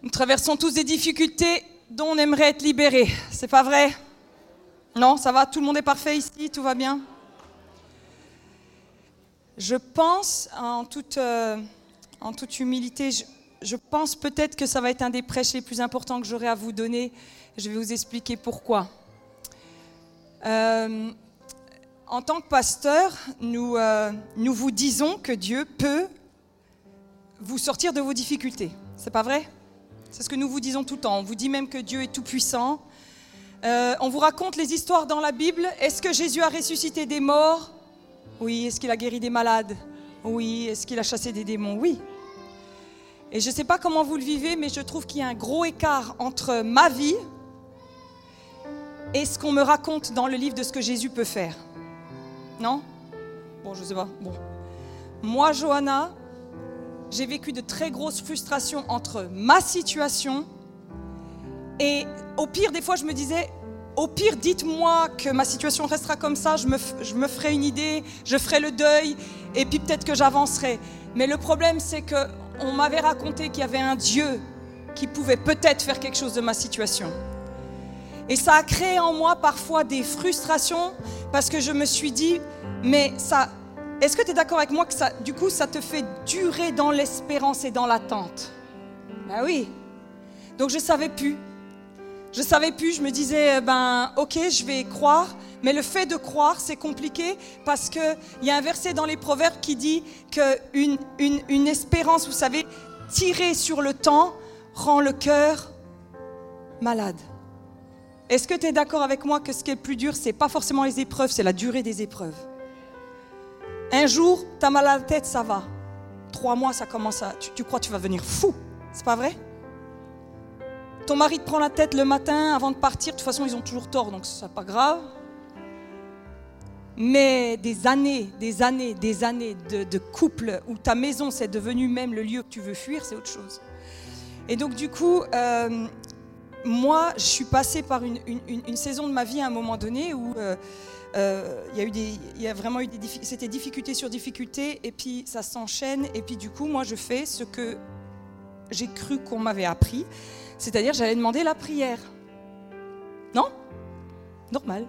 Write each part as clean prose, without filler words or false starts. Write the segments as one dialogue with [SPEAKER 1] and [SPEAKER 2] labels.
[SPEAKER 1] Nous traversons tous des difficultés dont on aimerait être libérés. C'est pas vrai? Non, ça va? Tout le monde est parfait ici? Tout va bien? Je pense, en toute humilité, je pense peut-être que ça va être un des prêches les plus importants que j'aurai à vous donner. Je vais vous expliquer pourquoi. En tant que pasteur, nous vous disons que Dieu peut vous sortir de vos difficultés. C'est pas vrai? C'est ce que nous vous disons tout le temps. On vous dit même que Dieu est tout-puissant. On vous raconte les histoires dans la Bible. Est-ce que Jésus a ressuscité des morts? Oui. Est-ce qu'il a guéri des malades? Oui. Est-ce qu'il a chassé des démons? Oui. Et je ne sais pas comment vous le vivez, mais je trouve qu'il y a un gros écart entre ma vie et ce qu'on me raconte dans le livre de ce que Jésus peut faire. Non? Bon, je ne sais pas. Bon. Moi, Johanna, j'ai vécu de très grosses frustrations entre ma situation et au pire, des fois, je me disais, au pire, dites-moi que ma situation restera comme ça, je me ferai une idée, je ferai le deuil et puis peut-être que j'avancerai. Mais le problème, c'est qu'on m'avait raconté qu'il y avait un Dieu qui pouvait peut-être faire quelque chose de ma situation. Et ça a créé en moi parfois des frustrations parce que je me suis dit, mais ça... Est-ce que tu es d'accord avec moi que ça, du coup, ça te fait durer dans l'espérance et dans l'attente? Ben oui. Donc je ne savais plus. Je me disais, ok, je vais croire. Mais le fait de croire, c'est compliqué parce qu'il y a un verset dans les Proverbes qui dit qu'une espérance, vous savez, tirée sur le temps, rend le cœur malade. Est-ce que tu es d'accord avec moi que ce qui est le plus dur, ce n'est pas forcément les épreuves, c'est la durée des épreuves? Un jour, tu as mal à la tête, ça va. 3 mois, ça commence à... Tu crois que tu vas devenir fou. C'est pas vrai? Ton mari te prend la tête le matin avant de partir. De toute façon, ils ont toujours tort, donc c'est pas grave. Mais des années de couple où ta maison, c'est devenu même le lieu que tu veux fuir, c'est autre chose. Et donc, du coup, moi, je suis passée par une saison de ma vie à un moment donné où... il y a vraiment eu c'était difficulté sur difficulté et puis ça s'enchaîne et puis du coup moi je fais ce que j'ai cru qu'on m'avait appris, c'est-à-dire j'allais demander la prière. Non? Normal.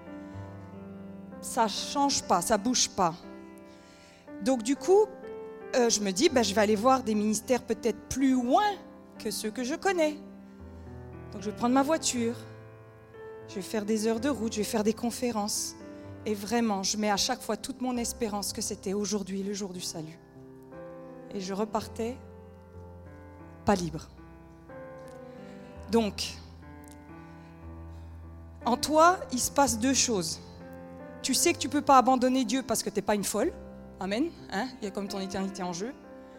[SPEAKER 1] Ça change pas, ça bouge pas. Donc du coup je me dis je vais aller voir des ministères peut-être plus loin que ceux que je connais. Donc je vais prendre ma voiture. Je vais faire des heures de route, je vais faire des conférences. Et vraiment, je mets à chaque fois toute mon espérance que c'était aujourd'hui, le jour du salut. Et je repartais pas libre. Donc, en toi, il se passe 2 choses. Tu sais que tu ne peux pas abandonner Dieu parce que tu n'es pas une folle. Amen. Il y a comme ton éternité en jeu.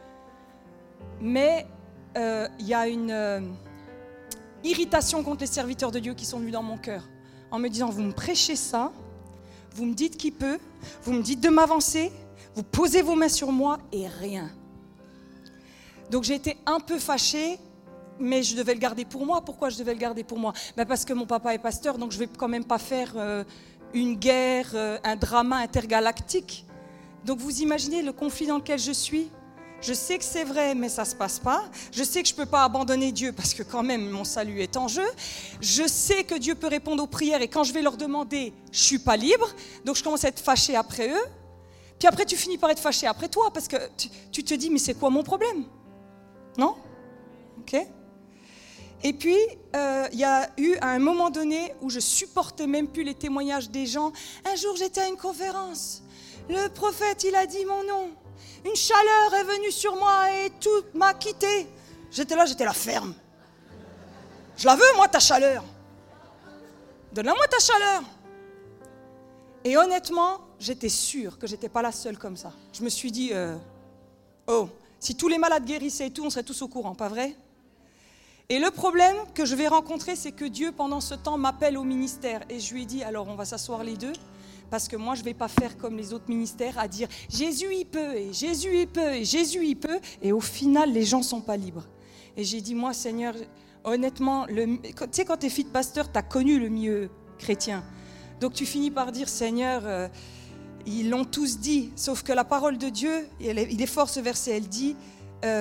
[SPEAKER 1] Mais il y a une... irritation contre les serviteurs de Dieu qui sont venus dans mon cœur en me disant, vous me prêchez ça, vous me dites qu'il peut, vous me dites de m'avancer, vous posez vos mains sur moi et rien. Donc j'ai été un peu fâchée, mais je devais le garder pour moi. Pourquoi je devais le garder pour moi? Parce que mon papa est pasteur, donc je ne vais quand même pas faire une guerre, un drama intergalactique. Donc vous imaginez le conflit dans lequel je suis? Je sais que c'est vrai, mais ça ne se passe pas. Je sais que je ne peux pas abandonner Dieu parce que quand même mon salut est en jeu. Je sais que Dieu peut répondre aux prières et quand je vais leur demander, je ne suis pas libre. Donc je commence à être fâchée après eux. Puis après, tu finis par être fâchée après toi parce que tu te dis, mais c'est quoi mon problème? Non? Ok? Et puis, il y a eu un moment donné où je supportais même plus les témoignages des gens. Un jour, j'étais à une conférence. Le prophète, il a dit mon nom. Une chaleur est venue sur moi et tout m'a quitté. J'étais là ferme. Je la veux, moi, ta chaleur. Donne-la-moi ta chaleur. Et honnêtement, j'étais sûre que je n'étais pas la seule comme ça. Je me suis dit, si tous les malades guérissaient et tout, on serait tous au courant, pas vrai? Et le problème que je vais rencontrer, c'est que Dieu, pendant ce temps, m'appelle au ministère. Et je lui ai dit, alors on va s'asseoir les deux. Parce que moi, je ne vais pas faire comme les autres ministères à dire « Jésus, il peut, et Jésus, il peut, et Jésus, il peut ». Et au final, les gens ne sont pas libres. Et j'ai dit, moi, Seigneur, honnêtement, tu sais, quand tu es fille de pasteur, tu as connu le milieu chrétien. Donc tu finis par dire « Seigneur, ils l'ont tous dit ». Sauf que la parole de Dieu, il est fort ce verset, elle dit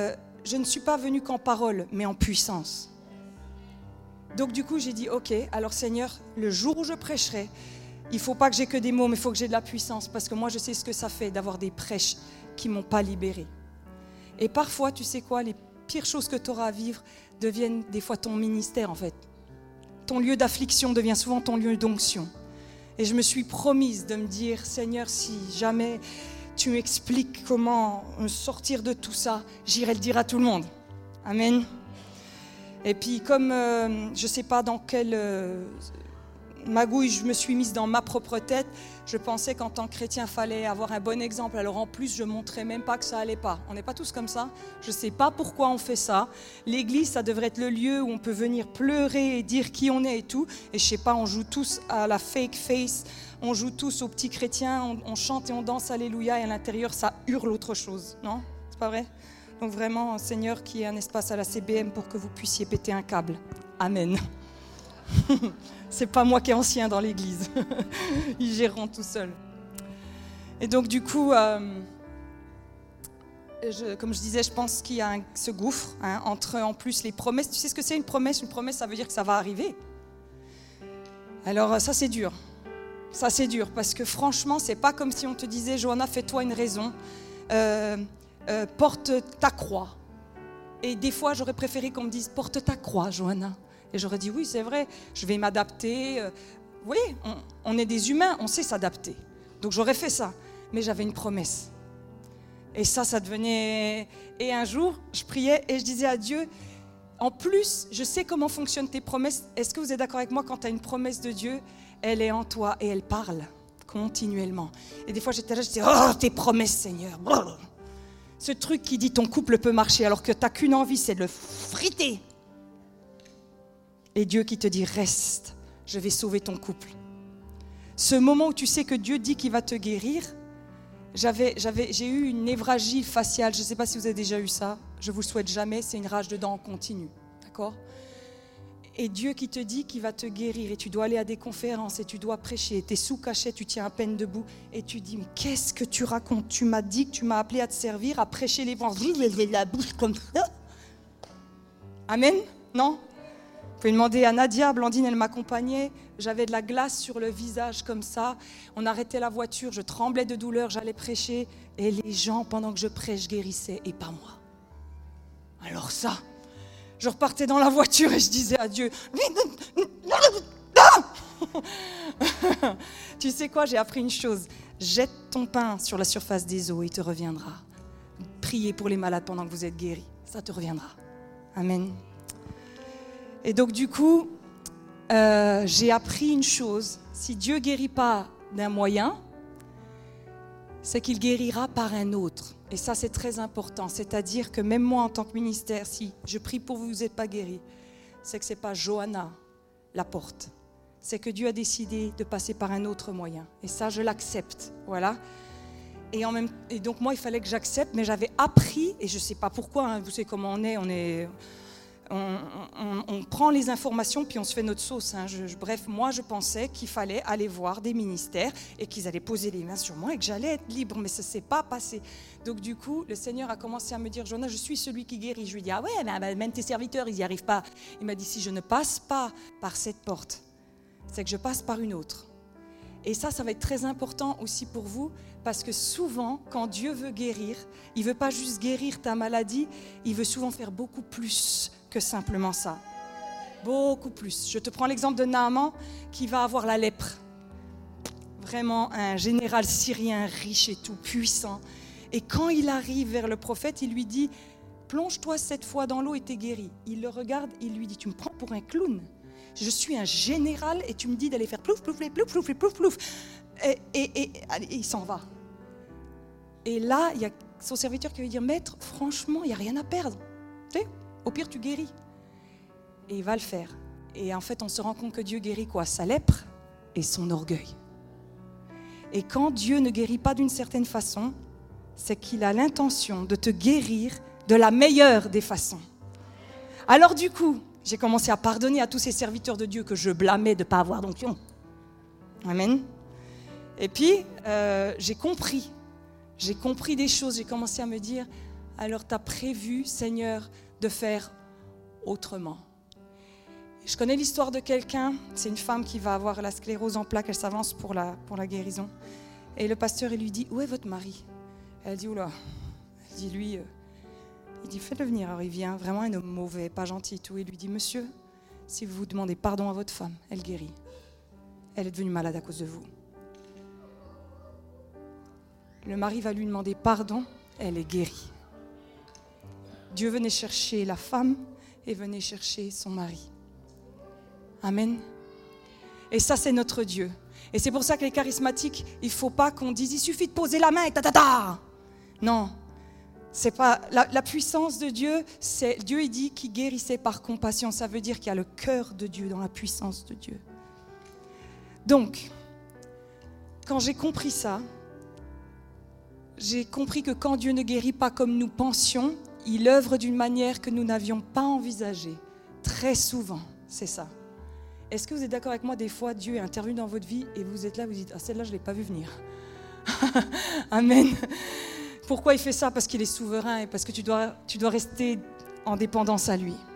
[SPEAKER 1] je ne suis pas venue qu'en parole, mais en puissance. Donc du coup, j'ai dit, ok, alors Seigneur, le jour où je prêcherai, il ne faut pas que j'ai que des mots, mais il faut que j'ai de la puissance, parce que moi, je sais ce que ça fait d'avoir des prêches qui ne m'ont pas libérée. Et parfois, tu sais quoi, les pires choses que tu auras à vivre deviennent des fois ton ministère, en fait. Ton lieu d'affliction devient souvent ton lieu d'onction. Et je me suis promise de me dire, Seigneur, si jamais tu m'expliques comment me sortir de tout ça, j'irai le dire à tout le monde. Amen. Et puis comme je ne sais pas dans quelle magouille je me suis mise dans ma propre tête, je pensais qu'en tant que chrétien, il fallait avoir un bon exemple. Alors en plus, je ne montrais même pas que ça n'allait pas. On n'est pas tous comme ça. Je ne sais pas pourquoi on fait ça. L'église, ça devrait être le lieu où on peut venir pleurer et dire qui on est et tout. Et je ne sais pas, on joue tous à la fake face. On joue tous aux petits chrétiens. On chante et on danse Alléluia. Et à l'intérieur, ça hurle autre chose. Non ? C'est pas vrai ? Donc vraiment, Seigneur, qu'il y ait un espace à la CBM pour que vous puissiez péter un câble. Amen. C'est pas moi qui est ancien dans l'église. Ils géreront tout seuls. Et donc du coup, comme je disais, je pense qu'il y a ce gouffre entre en plus les promesses. Tu sais ce que c'est une promesse ? Une promesse, ça veut dire que ça va arriver. Alors ça c'est dur. Ça c'est dur parce que franchement, c'est pas comme si on te disait, Johanna, fais-toi une raison, porte ta croix. Et des fois, j'aurais préféré qu'on me dise, porte ta croix, Johanna. Et j'aurais dit, oui, c'est vrai, je vais m'adapter. Oui, on est des humains, on sait s'adapter. Donc j'aurais fait ça, mais j'avais une promesse. Et ça devenait... Et un jour, je priais et je disais à Dieu, en plus, je sais comment fonctionnent tes promesses. Est-ce que vous êtes d'accord avec moi, quand tu as une promesse de Dieu, elle est en toi et elle parle continuellement. Et des fois, j'étais là, je disais, oh, tes promesses, Seigneur. Ce truc qui dit ton couple peut marcher alors que tu n'as qu'une envie, c'est de le friter. Et Dieu qui te dit, reste, je vais sauver ton couple. Ce moment où tu sais que Dieu dit qu'il va te guérir, j'ai eu une névragie faciale. Je ne sais pas si vous avez déjà eu ça. Je ne vous le souhaite jamais, c'est une rage de dents en continu. D'accord ? Et Dieu qui te dit qu'il va te guérir et tu dois aller à des conférences et tu dois prêcher. Tu es sous cachet, tu tiens à peine debout et tu dis, mais qu'est-ce que tu racontes ? Tu m'as dit que tu m'as appelé à te servir, à prêcher l'évangile, la bouche comme ça. Amen ? Non ? Vous pouvez demander à Nadia, Blandine, elle m'accompagnait. J'avais de la glace sur le visage comme ça. On arrêtait la voiture, je tremblais de douleur, j'allais prêcher. Et les gens, pendant que je prêche, guérissaient et pas moi. Alors ça, je repartais dans la voiture et je disais à Dieu, tu sais quoi, j'ai appris une chose. Jette ton pain sur la surface des eaux, il te reviendra. Priez pour les malades pendant que vous êtes guéris, ça te reviendra. Amen. Et donc du coup, j'ai appris une chose. Si Dieu ne guérit pas d'un moyen, c'est qu'il guérira par un autre. Et ça, c'est très important. C'est-à-dire que même moi, en tant que ministère, si je prie pour vous, vous n'êtes pas guéris, c'est que ce n'est pas Johanna la porte. C'est que Dieu a décidé de passer par un autre moyen. Et ça, je l'accepte. Voilà. Et donc moi, il fallait que j'accepte, mais j'avais appris, et je ne sais pas pourquoi, vous savez comment on prend les informations puis on se fait notre sauce. Bref, moi je pensais qu'il fallait aller voir des ministères et qu'ils allaient poser les mains sur moi et que j'allais être libre, mais ça ne s'est pas passé. Donc du coup, le Seigneur a commencé à me dire, Johanna, je suis celui qui guérit. Je lui ai dit, ah ouais, mais même tes serviteurs, ils n'y arrivent pas. Il m'a dit, si je ne passe pas par cette porte, c'est que je passe par une autre. Et ça va être très important aussi pour vous, parce que souvent, quand Dieu veut guérir, il ne veut pas juste guérir ta maladie, il veut souvent faire beaucoup plus que simplement ça. Beaucoup plus. Je te prends l'exemple de Naaman qui va avoir la lèpre. Vraiment un général syrien riche et tout, puissant. Et quand il arrive vers le prophète, il lui dit, plonge-toi 7 fois dans l'eau et t'es guéri. Il le regarde, il lui dit, tu me prends pour un clown ? Je suis un général et tu me dis d'aller faire plouf, plouf, plouf, plouf, plouf, plouf. Et allez, il s'en va. Et là, il y a son serviteur qui va lui dire, maître, franchement, il n'y a rien à perdre. Tu sais, au pire, tu guéris. Et il va le faire. Et en fait, on se rend compte que Dieu guérit quoi ? Sa lèpre et son orgueil. Et quand Dieu ne guérit pas d'une certaine façon, c'est qu'il a l'intention de te guérir de la meilleure des façons. Alors du coup, j'ai commencé à pardonner à tous ces serviteurs de Dieu que je blâmais de ne pas avoir d'onction. Amen. Et puis, j'ai compris des choses. J'ai commencé à me dire, alors tu as prévu, Seigneur, de faire autrement. Je connais l'histoire de quelqu'un, c'est une femme qui va avoir la sclérose en plaques, elle s'avance pour la guérison. Et le pasteur, il lui dit, où est votre mari? Elle dit, oula. Elle dit, lui, il dit, faites-le venir. Alors il vient, vraiment un homme mauvais, pas gentil et tout. Il lui dit, monsieur, si vous demandez pardon à votre femme, elle guérit. Elle est devenue malade à cause de vous. Le mari va lui demander pardon, elle est guérie. Dieu venait chercher la femme et venait chercher son mari. Amen. Et ça, c'est notre Dieu. Et c'est pour ça que les charismatiques, il ne faut pas qu'on dise, il suffit de poser la main et ta. Non, c'est pas la puissance de Dieu. C'est Dieu, il dit qu'il guérissait par compassion. Ça veut dire qu'il y a le cœur de Dieu dans la puissance de Dieu. Donc, quand j'ai compris ça, j'ai compris que quand Dieu ne guérit pas comme nous pensions, il œuvre d'une manière que nous n'avions pas envisagée. Très souvent, c'est ça. Est-ce que vous êtes d'accord avec moi, des fois, Dieu est intervenu dans votre vie et vous êtes là, vous dites, ah celle-là, je ne l'ai pas vue venir. Amen. Pourquoi il fait ça? Parce qu'il est souverain et parce que tu dois rester en dépendance à lui.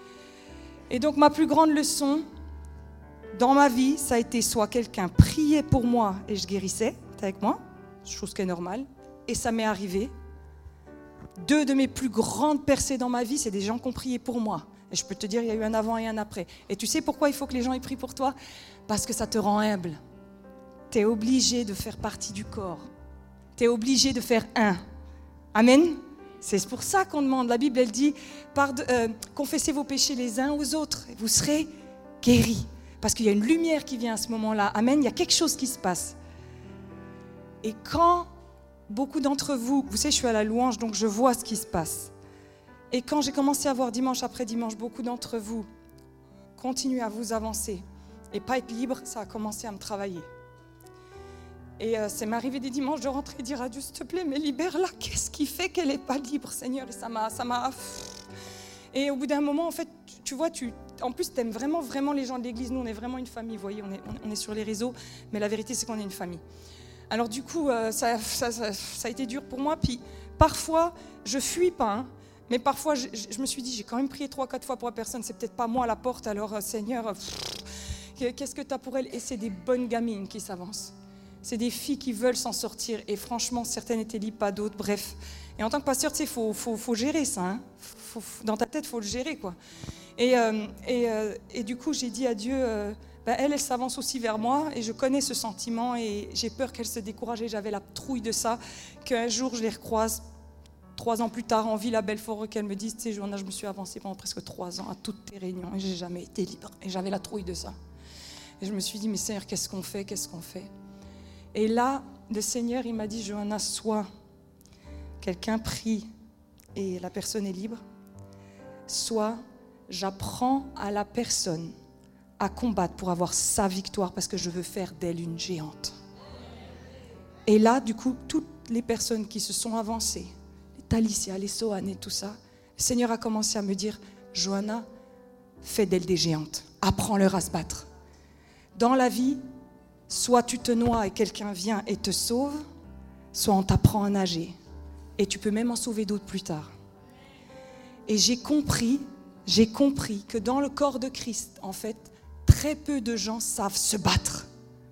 [SPEAKER 1] Et donc, ma plus grande leçon dans ma vie, ça a été soit quelqu'un priait pour moi et je guérissais, t'es avec moi, chose qui est normale, et ça m'est arrivé. 2 de mes plus grandes percées dans ma vie, c'est des gens qui ont prié pour moi. Et je peux te dire, il y a eu un avant et un après. Et tu sais pourquoi il faut que les gens aient prié pour toi? Parce que ça te rend humble. Tu es obligé de faire partie du corps. Tu es obligé de faire un. Amen. C'est pour ça qu'on demande. La Bible, elle dit, confessez vos péchés les uns aux autres et vous serez guéris. Parce qu'il y a une lumière qui vient à ce moment-là. Amen. Il y a quelque chose qui se passe. Et quand beaucoup d'entre vous, vous savez, je suis à la louange, donc je vois ce qui se passe. Et quand j'ai commencé à voir dimanche après dimanche, beaucoup d'entre vous continuer à vous avancer et pas être libre, ça a commencé à me travailler. Et c'est m'arrivé des dimanches de rentrer et dire à Dieu, s'il te plaît, mais libère-la. Qu'est-ce qui fait qu'elle n'est pas libre, Seigneur? Et ça m'a... Et au bout d'un moment, en fait, tu vois, en plus, tu aimes vraiment, vraiment les gens de l'église. Nous, on est vraiment une famille, vous voyez, on est sur les réseaux, mais la vérité, c'est qu'on est une famille. Alors du coup, ça a été dur pour moi. Puis parfois, je fuis pas, hein. Mais parfois, je me suis dit, j'ai quand même prié 3-4 fois pour la personne, c'est peut-être pas moi à la porte, alors Seigneur, qu'est-ce que tu as pour elle? Et c'est des bonnes gamines qui s'avancent. C'est des filles qui veulent s'en sortir. Et franchement, certaines étaient libres, pas d'autres, bref. Et en tant que pasteur, tu sais, faut gérer ça. Hein. Dans ta tête, il faut le gérer, quoi. Et du coup, j'ai dit à Dieu, elle s'avance aussi vers moi, et je connais ce sentiment, et j'ai peur qu'elle se décourage, et j'avais la trouille de ça, qu'un jour, je les recroise, 3 ans plus tard, en Ville-à-Belfort, qu'elle me dise, tu sais, Johanna, je me suis avancée pendant presque 3 ans à toutes tes réunions et j'ai jamais été libre. Et j'avais la trouille de ça. Et je me suis dit, mais Seigneur, qu'est-ce qu'on fait? Et là, le Seigneur, il m'a dit, Johanna, soit quelqu'un prie et la personne est libre, soit j'apprends à la personne à combattre pour avoir sa victoire parce que je veux faire d'elle une géante. Et là, du coup, toutes les personnes qui se sont avancées, Talicia, les Sohan et tout ça, le Seigneur a commencé à me dire, Johanna, fais d'elles des géantes, apprends-leur à se battre. Dans la vie, soit tu te noies et quelqu'un vient et te sauve, soit on t'apprend à nager. Et tu peux même en sauver d'autres plus tard. Et j'ai compris que dans le corps de Christ, en fait, très peu de gens savent se battre.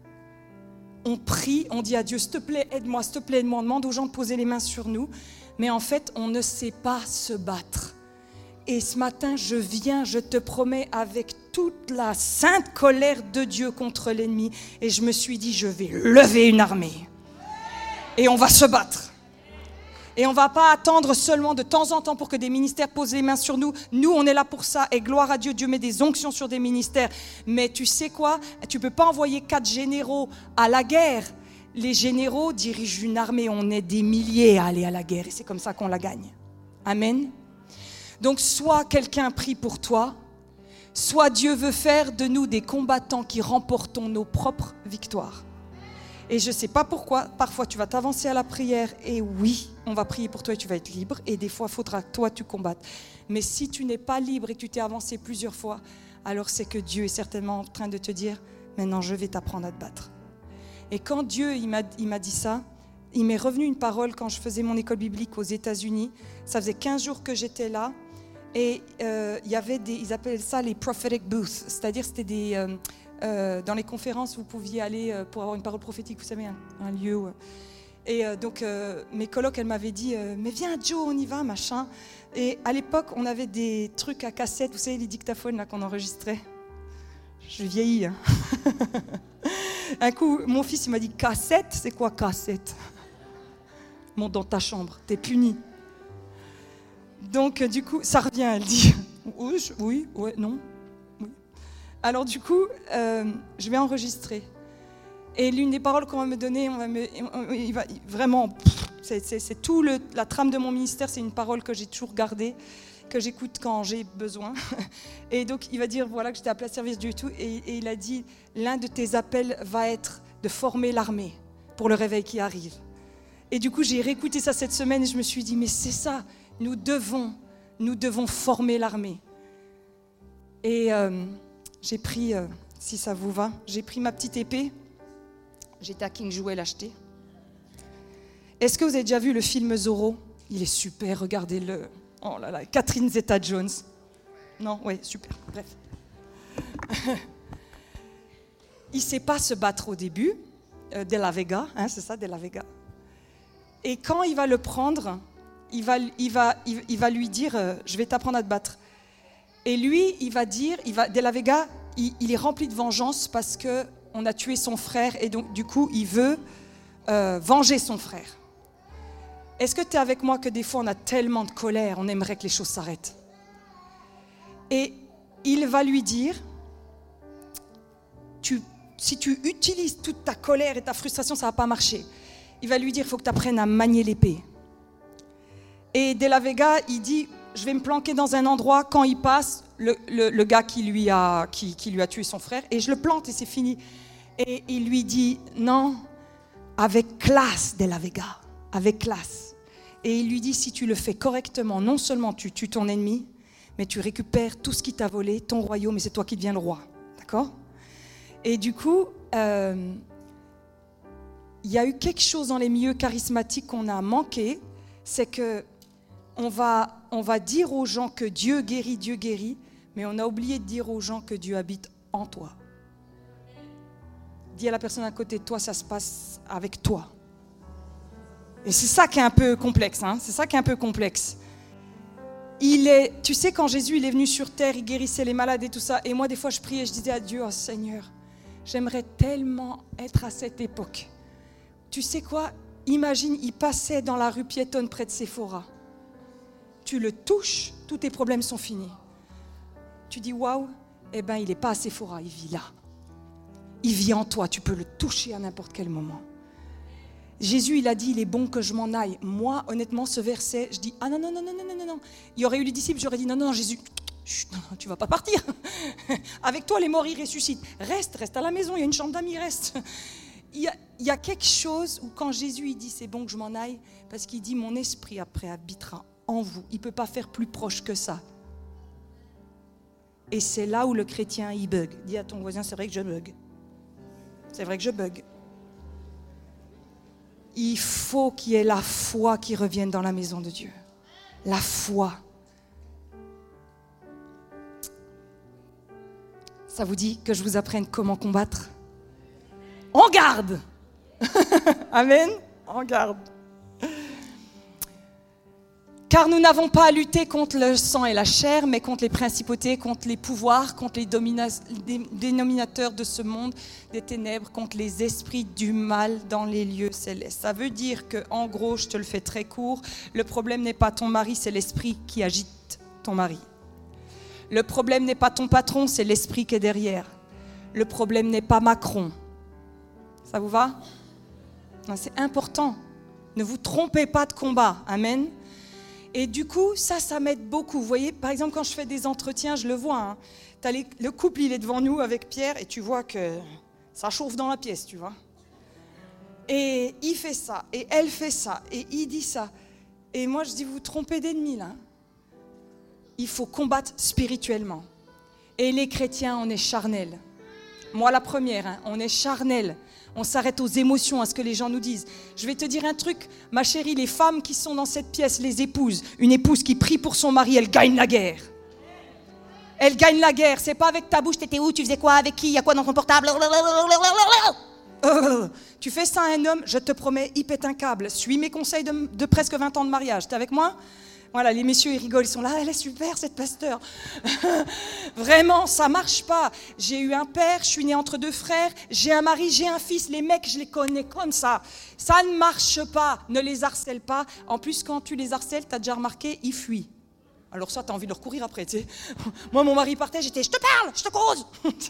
[SPEAKER 1] On prie, on dit à Dieu, s'il te plaît, aide-moi, on demande aux gens de poser les mains sur nous. Mais en fait, on ne sait pas se battre. Et ce matin, je te promets, avec toute la sainte colère de Dieu contre l'ennemi. Et je me suis dit, je vais lever une armée. Et on va se battre. Et on ne va pas attendre seulement de temps en temps pour que des ministères posent les mains sur nous. Nous, on est là pour ça. Et gloire à Dieu, Dieu met des onctions sur des ministères. Mais tu sais quoi? Tu ne peux pas envoyer 4 généraux à la guerre. Les généraux dirigent une armée, on est des milliers à aller à la guerre et c'est comme ça qu'on la gagne. Amen. Donc soit quelqu'un prie pour toi, soit Dieu veut faire de nous des combattants qui remportons nos propres victoires. Et je ne sais pas pourquoi, parfois tu vas t'avancer à la prière et oui, on va prier pour toi et tu vas être libre et des fois il faudra que toi tu combattes. Mais si tu n'es pas libre et que tu t'es avancé plusieurs fois, alors c'est que Dieu est certainement en train de te dire, maintenant je vais t'apprendre à te battre. Et quand Dieu il m'a dit ça, il m'est revenu une parole quand je faisais mon école biblique aux États-Unis. Ça faisait 15 jours que j'étais là. Et il y avait ils appelaient ça les prophetic booths. C'est-à-dire, c'était dans les conférences, vous pouviez aller pour avoir une parole prophétique, vous savez, un lieu où... Et donc, mes colocs, elles m'avaient dit « Mais viens, Joe, on y va, machin. » Et à l'époque, on avait des trucs à cassette, vous savez, les dictaphones là qu'on enregistrait. Je vieillis. Hein. Un coup, mon fils, il m'a dit « Cassette, c'est quoi cassette ?» Monte dans ta chambre, t'es puni. Donc, du coup, ça revient, elle dit « Oui, ouais, non. Oui. » Alors, du coup, je vais enregistrer. Et l'une des paroles qu'on va me donner, il va vraiment, c'est tout la trame de mon ministère, c'est une parole que j'ai toujours gardée, que j'écoute quand j'ai besoin. Et donc, il va dire, voilà, que j'étais appelé à service de Dieu et tout. Et il a dit, l'un de tes appels va être de former l'armée pour le réveil qui arrive. Et du coup, j'ai réécouté ça cette semaine et je me suis dit, mais c'est ça, nous devons former l'armée. Et j'ai pris, si ça vous va, j'ai pris ma petite épée. J'étais à King Jouet l'acheter. Est-ce que vous avez déjà vu le film Zorro ? Il est super, regardez-le. Oh là là, Catherine Zeta-Jones. Non, oui, super, bref. Il ne sait pas se battre au début, De La Vega, hein, c'est ça, De La Vega. Et quand il va le prendre, il va lui dire je vais t'apprendre à te battre. Et lui, il va dire, De La Vega, il est rempli de vengeance parce qu'on a tué son frère et donc du coup, il veut venger son frère. Est-ce que tu es avec moi que des fois, on a tellement de colère, on aimerait que les choses s'arrêtent ? Et il va lui dire, si tu utilises toute ta colère et ta frustration, ça ne va pas marcher. Il va lui dire, il faut que tu apprennes à manier l'épée. Et De La Vega, il dit, je vais me planquer dans un endroit, quand il passe, le gars qui lui a tué son frère, et je le plante et c'est fini. Et il lui dit, non, avec classe, De La Vega, avec classe. Et il lui dit, si tu le fais correctement, non seulement tu tues ton ennemi, mais tu récupères tout ce qui t'a volé, ton royaume, et c'est toi qui deviens le roi. D'accord ? Et du coup, il y a eu quelque chose dans les milieux charismatiques qu'on a manqué, c'est que on va dire aux gens que Dieu guérit, mais on a oublié de dire aux gens que Dieu habite en toi. Dis à la personne à côté de toi, ça se passe avec toi. Et c'est ça qui est un peu complexe, hein, c'est ça qui est un peu complexe. Tu sais, quand Jésus il est venu sur terre, il guérissait les malades et tout ça, et moi des fois je priais et je disais à Dieu, oh Seigneur, j'aimerais tellement être à cette époque. Tu sais quoi ? Imagine, il passait dans la rue piétonne près de Sephora. Tu le touches, tous tes problèmes sont finis. Tu dis, waouh, eh bien, il n'est pas à Sephora, il vit là. Il vit en toi, tu peux le toucher à n'importe quel moment. Jésus, il a dit, il est bon que je m'en aille. Moi, honnêtement, ce verset, je dis, ah non. Il y aurait eu les disciples, j'aurais dit, non, Jésus, chut, non, tu ne vas pas partir. Avec toi, les morts, ils ressuscitent. Reste à la maison, il y a une chambre d'amis, reste. Il y a quelque chose où quand Jésus, il dit, c'est bon que je m'en aille, parce qu'il dit, mon esprit après habitera en vous. Il ne peut pas faire plus proche que ça. Et c'est là où le chrétien, il bug. Dis à ton voisin, c'est vrai que je bug. C'est vrai que je bug. Il faut qu'il y ait la foi qui revienne dans la maison de Dieu. La foi. Ça vous dit que je vous apprenne comment combattre ? En garde. Amen. En garde. Car nous n'avons pas à lutter contre le sang et la chair, mais contre les principautés, contre les pouvoirs, contre les dénominateurs de ce monde, des ténèbres, contre les esprits du mal dans les lieux célestes. Ça veut dire que, en gros, je te le fais très court, le problème n'est pas ton mari, c'est l'esprit qui agite ton mari. Le problème n'est pas ton patron, c'est l'esprit qui est derrière. Le problème n'est pas Macron. Ça vous va ? Non, c'est important. Ne vous trompez pas de combat. Amen. Et du coup, ça m'aide beaucoup. Vous voyez, par exemple, quand je fais des entretiens, je le vois. Hein. Le couple, il est devant nous avec Pierre et tu vois que ça chauffe dans la pièce, tu vois. Et il fait ça, et elle fait ça, et il dit ça. Et moi, je dis, vous vous trompez d'ennemi, là. Il faut combattre spirituellement. Et les chrétiens, on est charnels. Moi, la première, hein, on est charnels. On s'arrête aux émotions, à ce que les gens nous disent. Je vais te dire un truc, ma chérie, les femmes qui sont dans cette pièce, les épouses, une épouse qui prie pour son mari, elle gagne la guerre. Elle gagne la guerre. C'est pas avec ta bouche, t'étais où, tu faisais quoi, avec qui, il y a quoi dans ton portable. Tu fais ça à un homme, je te promets, il pète un câble. Suis mes conseils de presque 20 ans de mariage. T'es avec moi ? Voilà, les messieurs, ils rigolent, ils sont là, elle est super cette pasteur. Vraiment, ça marche pas. J'ai eu un père, je suis née entre 2 frères, j'ai un mari, j'ai un fils. Les mecs, je les connais comme ça. Ça ne marche pas, ne les harcèle pas. En plus, quand tu les harcèles, t'as déjà remarqué, ils fuient. Alors ça, t'as envie de leur courir après, tu sais. Moi, mon mari partait, j'étais, je te parle, je te cause.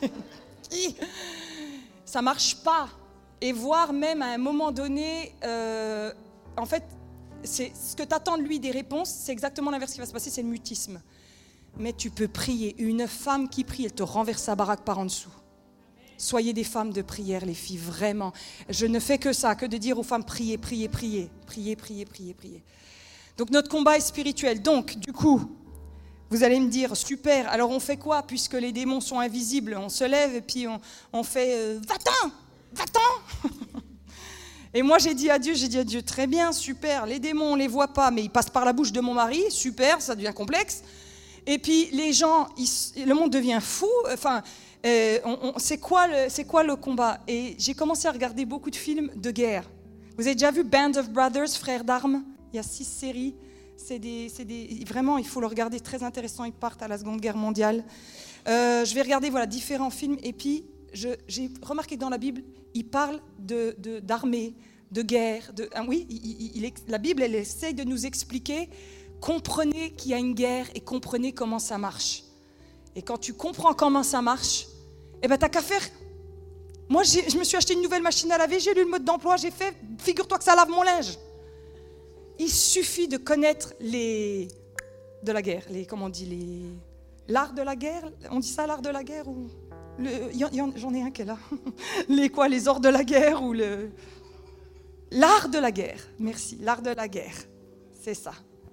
[SPEAKER 1] Ça marche pas. Et voire même à un moment donné, en fait, c'est ce que tu attends de lui des réponses, c'est exactement l'inverse qui va se passer, c'est le mutisme. Mais tu peux prier. Une femme qui prie, elle te renverse sa baraque par en dessous. Soyez des femmes de prière, les filles, vraiment. Je ne fais que ça, que de dire aux femmes, priez, priez, priez. Priez, priez, priez, priez. Donc notre combat est spirituel. Donc, du coup, vous allez me dire, super, alors on fait quoi puisque les démons sont invisibles? On se lève et puis on fait, va-t'en, va-t'en. Et moi j'ai dit à Dieu, très bien, super, les démons on les voit pas, mais ils passent par la bouche de mon mari, super, ça devient complexe. Et puis les gens, le monde devient fou, enfin, c'est quoi le combat? Et j'ai commencé à regarder beaucoup de films de guerre. Vous avez déjà vu Band of Brothers, Frères d'armes? Il y a 6 séries, vraiment il faut le regarder, très intéressant, ils partent à la Seconde Guerre mondiale. Je vais regarder différents films et puis j'ai remarqué que dans la Bible, il parle d'armée, de guerre. La Bible, elle essaie de nous expliquer, comprenez qu'il y a une guerre et comprenez comment ça marche. Et quand tu comprends comment ça marche, eh ben, t'as qu'à faire. Moi, je me suis acheté une nouvelle machine à laver, j'ai lu le mode d'emploi, j'ai fait, figure-toi que ça lave mon linge. Il suffit de connaître de la guerre, l'art de la guerre, on dit ça l'art de la guerre ou... J'en ai un qui est là. Les ors de la guerre ou l'art de la guerre. Merci, l'art de la guerre. C'est ça.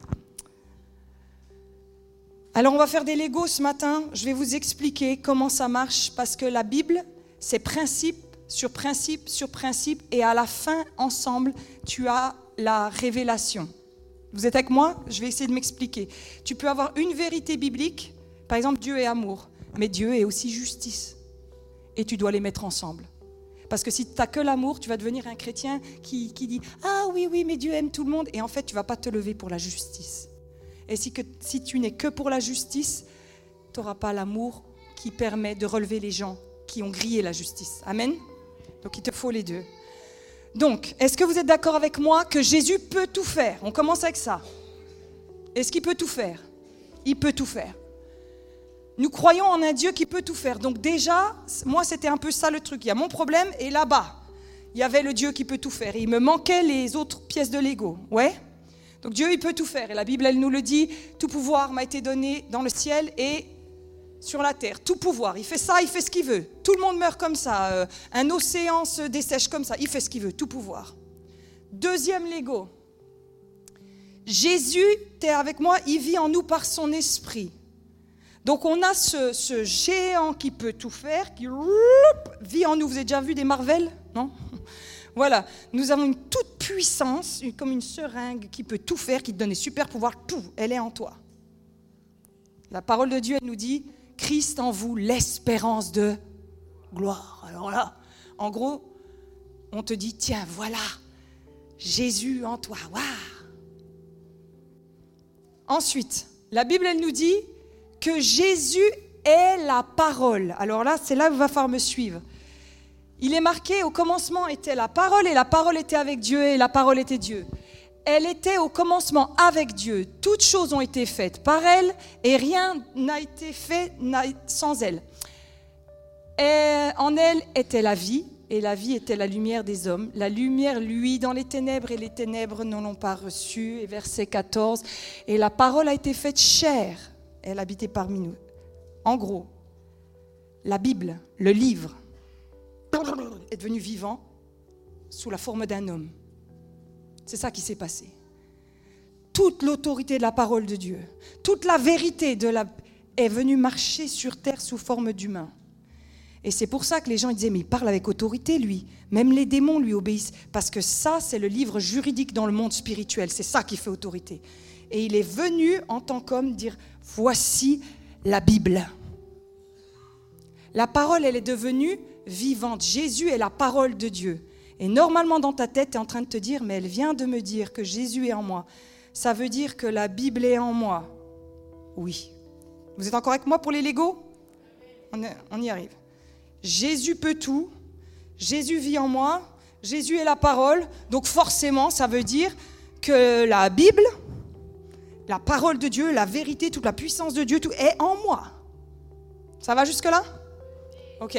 [SPEAKER 1] Alors on va faire des Legos ce matin. Je vais vous expliquer comment ça marche parce que la Bible, c'est principe sur principe sur principe et à la fin, ensemble, tu as la révélation. Vous êtes avec moi? Je vais essayer de m'expliquer. Tu peux avoir une vérité biblique, par exemple Dieu est amour. Mais Dieu est aussi justice. Et tu dois les mettre ensemble. Parce que si tu n'as que l'amour, tu vas devenir un chrétien qui dit « Ah oui, mais Dieu aime tout le monde. » Et en fait, tu ne vas pas te lever pour la justice. Et si tu n'es que pour la justice, tu n'auras pas l'amour qui permet de relever les gens qui ont grillé la justice. Amen? Donc il te faut les deux. Donc, est-ce que vous êtes d'accord avec moi que Jésus peut tout faire? On commence avec ça. Est-ce qu'il peut tout faire? Il peut tout faire. Nous croyons en un Dieu qui peut tout faire. Donc déjà, moi, c'était un peu ça le truc. Il y a mon problème et là-bas, il y avait le Dieu qui peut tout faire. Et il me manquait les autres pièces de Lego. Ouais? Donc Dieu, il peut tout faire. Et la Bible, elle nous le dit, tout pouvoir m'a été donné dans le ciel et sur la terre. Tout pouvoir. Il fait ça, il fait ce qu'il veut. Tout le monde meurt comme ça. Un océan se dessèche comme ça. Il fait ce qu'il veut. Tout pouvoir. Deuxième Lego. Jésus, tu es avec moi, il vit en nous par son esprit. Donc on a ce géant qui peut tout faire, qui vit en nous. Vous avez déjà vu des Marvel? Non? Voilà, nous avons une toute puissance, comme une seringue qui peut tout faire, qui te donne des super pouvoirs, tout, elle est en toi. La parole de Dieu, elle nous dit, Christ en vous, l'espérance de gloire. Alors là, en gros, on te dit, tiens, voilà, Jésus en toi, waouh. Ensuite, la Bible, elle nous dit, que Jésus est la parole. Alors là, c'est là où il va falloir me suivre. Il est marqué, au commencement était la parole, et la parole était avec Dieu, et la parole était Dieu. Elle était au commencement avec Dieu. Toutes choses ont été faites par elle, et rien n'a été fait sans elle. Et en elle était la vie, et la vie était la lumière des hommes. La lumière luit dans les ténèbres, et les ténèbres ne l'ont pas reçue. Et verset 14, et la parole a été faite chair. Elle habitait parmi nous. En gros, la Bible, le livre, est devenu vivant sous la forme d'un homme. C'est ça qui s'est passé. Toute l'autorité de la parole de Dieu, toute la vérité est venue marcher sur terre sous forme d'humain. Et c'est pour ça que les gens ils disaient, mais il parle avec autorité, lui. Même les démons lui obéissent. Parce que ça, c'est le livre juridique dans le monde spirituel. C'est ça qui fait autorité. Et il est venu en tant qu'homme dire, voici la Bible. La parole, elle est devenue vivante. Jésus est la parole de Dieu. Et normalement, dans ta tête, tu es en train de te dire, mais elle vient de me dire que Jésus est en moi. Ça veut dire que la Bible est en moi. Oui. Vous êtes encore avec moi pour les Legos ? On y arrive. Jésus peut tout. Jésus vit en moi. Jésus est la parole. Donc forcément, ça veut dire que la Bible, la parole de Dieu, la vérité, toute la puissance de Dieu, tout est en moi. Ça va jusque-là ? Ok.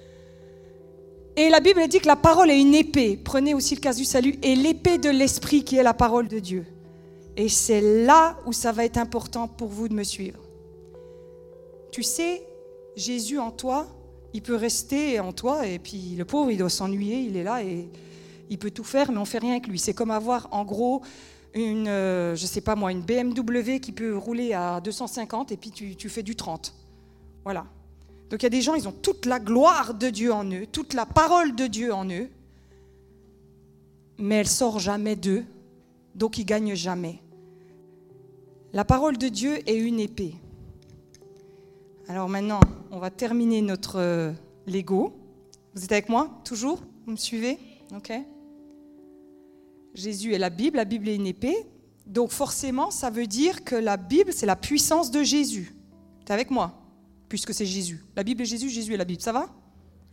[SPEAKER 1] Et la Bible dit que la parole est une épée. Prenez aussi le casse du salut. Et l'épée de l'esprit qui est la parole de Dieu. Et c'est là où ça va être important pour vous de me suivre. Tu sais, Jésus en toi, il peut rester en toi et puis le pauvre, il doit s'ennuyer, il est là et il peut tout faire, mais on ne fait rien avec lui. C'est comme avoir en gros une BMW qui peut rouler à 250 et puis tu fais du 30. Voilà. Donc il y a des gens, ils ont toute la gloire de Dieu en eux, toute la parole de Dieu en eux, mais elle ne sort jamais d'eux, donc ils ne gagnent jamais. La parole de Dieu est une épée. Alors maintenant, on va terminer notre Lego. Vous êtes avec moi, toujours ? Vous me suivez ? Ok. Jésus est la Bible est une épée. Donc forcément, ça veut dire que la Bible, c'est la puissance de Jésus. Tu es avec moi ? Puisque c'est Jésus. La Bible est Jésus, Jésus est la Bible. Ça va ? Jusque-là ?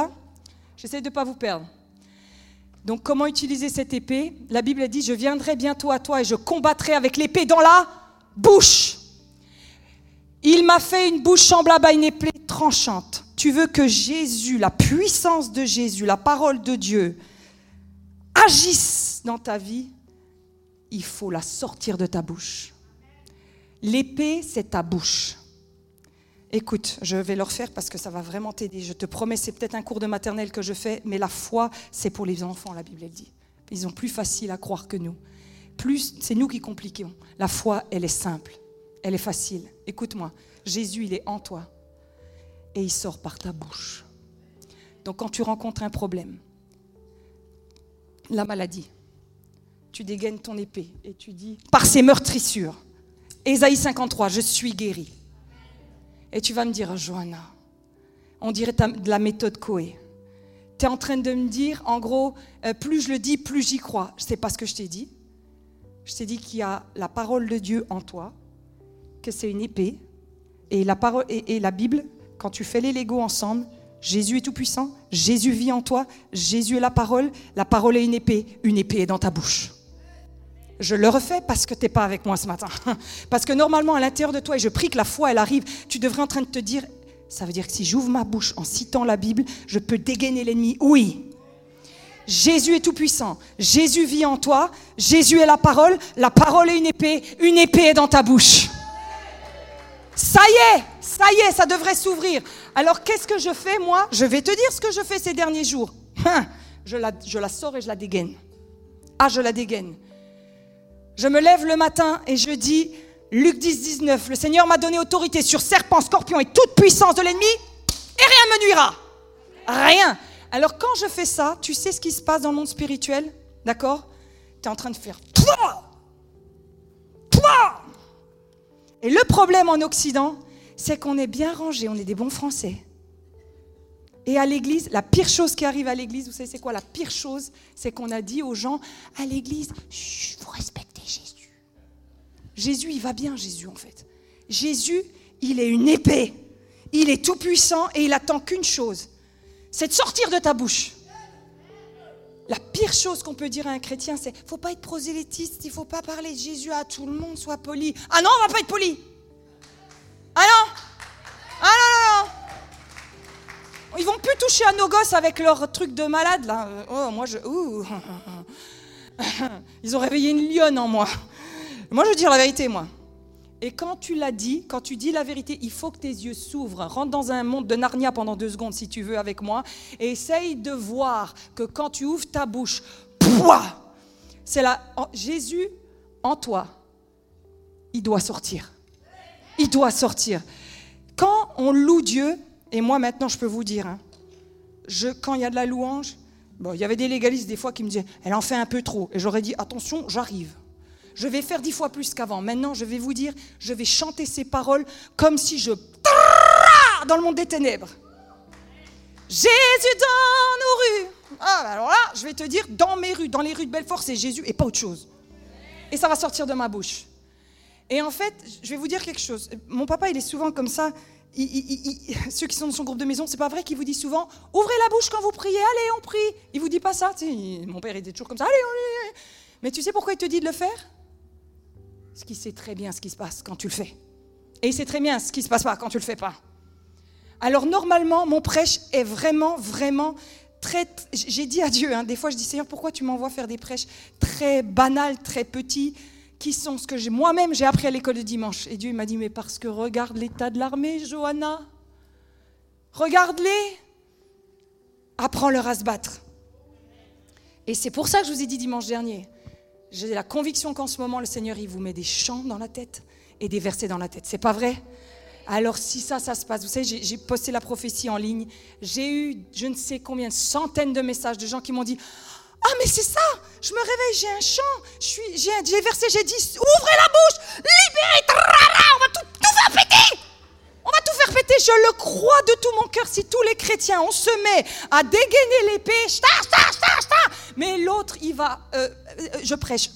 [SPEAKER 1] J'essaie de ne pas vous perdre. Donc comment utiliser cette épée ? La Bible dit, je viendrai bientôt à toi et je combattrai avec l'épée dans la bouche. Il m'a fait une bouche semblable à une épée tranchante. Tu veux que Jésus, la puissance de Jésus, la parole de Dieu, agisse dans ta vie, il faut la sortir de ta bouche. L'épée, c'est ta bouche. Écoute, je vais le refaire parce que ça va vraiment t'aider. Je te promets, c'est peut-être un cours de maternelle que je fais, mais la foi, c'est pour les enfants, la Bible, elle dit. Ils ont plus facile à croire que nous. Plus, c'est nous qui compliquons. La foi, elle est simple, elle est facile. Écoute-moi, Jésus, il est en toi et il sort par ta bouche. Donc quand tu rencontres un problème, la maladie, tu dégaines ton épée et tu dis, par ses meurtrissures, Ésaïe 53, je suis guéri. Et tu vas me dire, Johanna, on dirait de la méthode Coué. Tu es en train de me dire, en gros, plus je le dis, plus j'y crois. Ce n'est pas ce que je t'ai dit. Je t'ai dit qu'il y a la parole de Dieu en toi, que c'est une épée. Et la parole et la Bible, quand tu fais les Legos ensemble, Jésus est tout puissant, Jésus vit en toi, Jésus est la parole est une épée est dans ta bouche. Je le refais parce que tu n'es pas avec moi ce matin. Parce que normalement, à l'intérieur de toi, et je prie que la foi, elle arrive, tu devrais en train de te dire, ça veut dire que si j'ouvre ma bouche en citant la Bible, je peux dégainer l'ennemi. Oui. Jésus est tout puissant. Jésus vit en toi. Jésus est la parole est une épée est dans ta bouche. Ça y est, ça devrait s'ouvrir. Alors qu'est-ce que je fais moi ? Je vais te dire ce que je fais ces derniers jours. Je la sors et je la dégaine. Ah, je la dégaine. Je me lève le matin et je dis, Luc 10, 19, le Seigneur m'a donné autorité sur serpents, scorpions et toute puissance de l'ennemi, et rien ne me nuira. Rien. Alors quand je fais ça, tu sais ce qui se passe dans le monde spirituel, d'accord ? Tu es en train de faire Pouah ! Et le problème en Occident, c'est qu'on est bien rangés, on est des bons Français. Et à l'église, la pire chose qui arrive à l'église, vous savez c'est quoi la pire chose ? C'est qu'on a dit aux gens, à l'église, chut, vous respectez Jésus. Jésus, il va bien, Jésus, en fait. Jésus, il est une épée. Il est tout puissant et il attend qu'une chose, c'est de sortir de ta bouche. La pire chose qu'on peut dire à un chrétien, c'est « il ne faut pas être prosélytiste, il ne faut pas parler de Jésus à tout le monde, sois poli. » Ah non, on ne va pas être poli. Ah non. Ah non. Ils vont plus toucher à nos gosses avec leur truc de malade, là. Ils ont réveillé une lionne en moi. Moi, je veux dire la vérité, moi. Et quand tu l'as dit, quand tu dis la vérité, il faut que tes yeux s'ouvrent. Rentre dans un monde de Narnia pendant 2 secondes, si tu veux, avec moi. Et essaye de voir que quand tu ouvres ta bouche, pouah, c'est Jésus en toi. Il doit sortir. Il doit sortir. Quand on loue Dieu, et moi maintenant je peux vous dire, quand il y a de la louange, il y avait des légalistes des fois qui me disaient « elle en fait un peu trop ». Et j'aurais dit « attention, j'arrive. Je vais faire 10 fois plus qu'avant. Maintenant, je vais vous dire, je vais chanter ces paroles comme si je... dans le monde des ténèbres. Jésus dans nos rues. Ah, alors là, je vais te dire, dans mes rues, dans les rues de Belfort, c'est Jésus et pas autre chose. Et ça va sortir de ma bouche. Et en fait, je vais vous dire quelque chose. Mon papa, il est souvent comme ça. Ceux qui sont dans son groupe de maison, c'est pas vrai qu'il vous dit souvent « ouvrez la bouche quand vous priez, allez, on prie ». Il vous dit pas ça. Tu sais, mon père était toujours comme ça « allez, allez ». Mais tu sais pourquoi il te dit de le faire ? Parce qu'il sait très bien ce qui se passe quand tu le fais. Et il sait très bien ce qui se passe pas quand tu le fais pas. Alors normalement, mon prêche est vraiment, vraiment très... J'ai dit à Dieu, des fois je dis « Seigneur, pourquoi tu m'envoies faire des prêches très banals, très petits ?» qui sont ce que moi-même j'ai appris à l'école de dimanche. Et Dieu m'a dit, mais parce que regarde l'état de l'armée, Johanna. Regarde-les. Apprends-leur à se battre. Et c'est pour ça que je vous ai dit dimanche dernier, j'ai la conviction qu'en ce moment, le Seigneur, il vous met des chants dans la tête et des versets dans la tête. C'est pas vrai ? Alors si ça se passe, vous savez, j'ai posté la prophétie en ligne, j'ai eu je ne sais combien de centaines de messages de gens qui m'ont dit « Ah, mais c'est ça, je me réveille, j'ai un chant, j'ai versé, j'ai dit, ouvrez la bouche, libérez, on va tout faire péter. On va tout faire péter, je le crois de tout mon cœur. Si tous les chrétiens, on se met à dégainer l'épée, mais l'autre, il va, je prêche,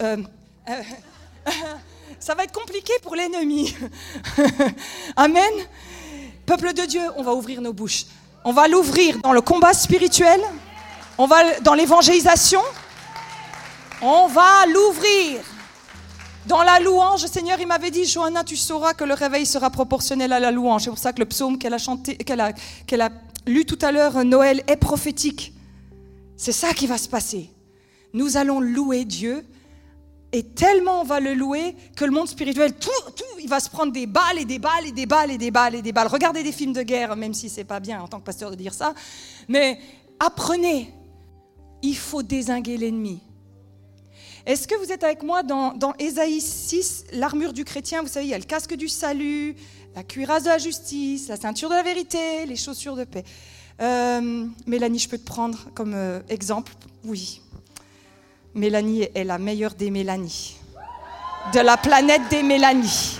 [SPEAKER 1] ça va être compliqué pour l'ennemi. Amen. Peuple de Dieu, on va ouvrir nos bouches. On va l'ouvrir dans le combat spirituel. On va dans l'évangélisation, on va l'ouvrir. Dans la louange, le Seigneur, il m'avait dit, Johanna, tu sauras que le réveil sera proportionnel à la louange. C'est pour ça que le psaume qu'elle a chanté, qu'elle a lu tout à l'heure, Noël, est prophétique. C'est ça qui va se passer. Nous allons louer Dieu, et tellement on va le louer que le monde spirituel, il va se prendre des balles et des balles et des balles et des balles et des balles. Regardez des films de guerre, même si c'est pas bien en tant que pasteur de dire ça, mais apprenez. Il faut dézinguer l'ennemi. Est-ce que vous êtes avec moi dans Ésaïe 6, l'armure du chrétien? Vous savez, il y a le casque du salut, la cuirasse de la justice, la ceinture de la vérité, les chaussures de paix. Mélanie, je peux te prendre comme exemple? Oui. Mélanie est la meilleure des Mélanies. De la planète des Mélanies.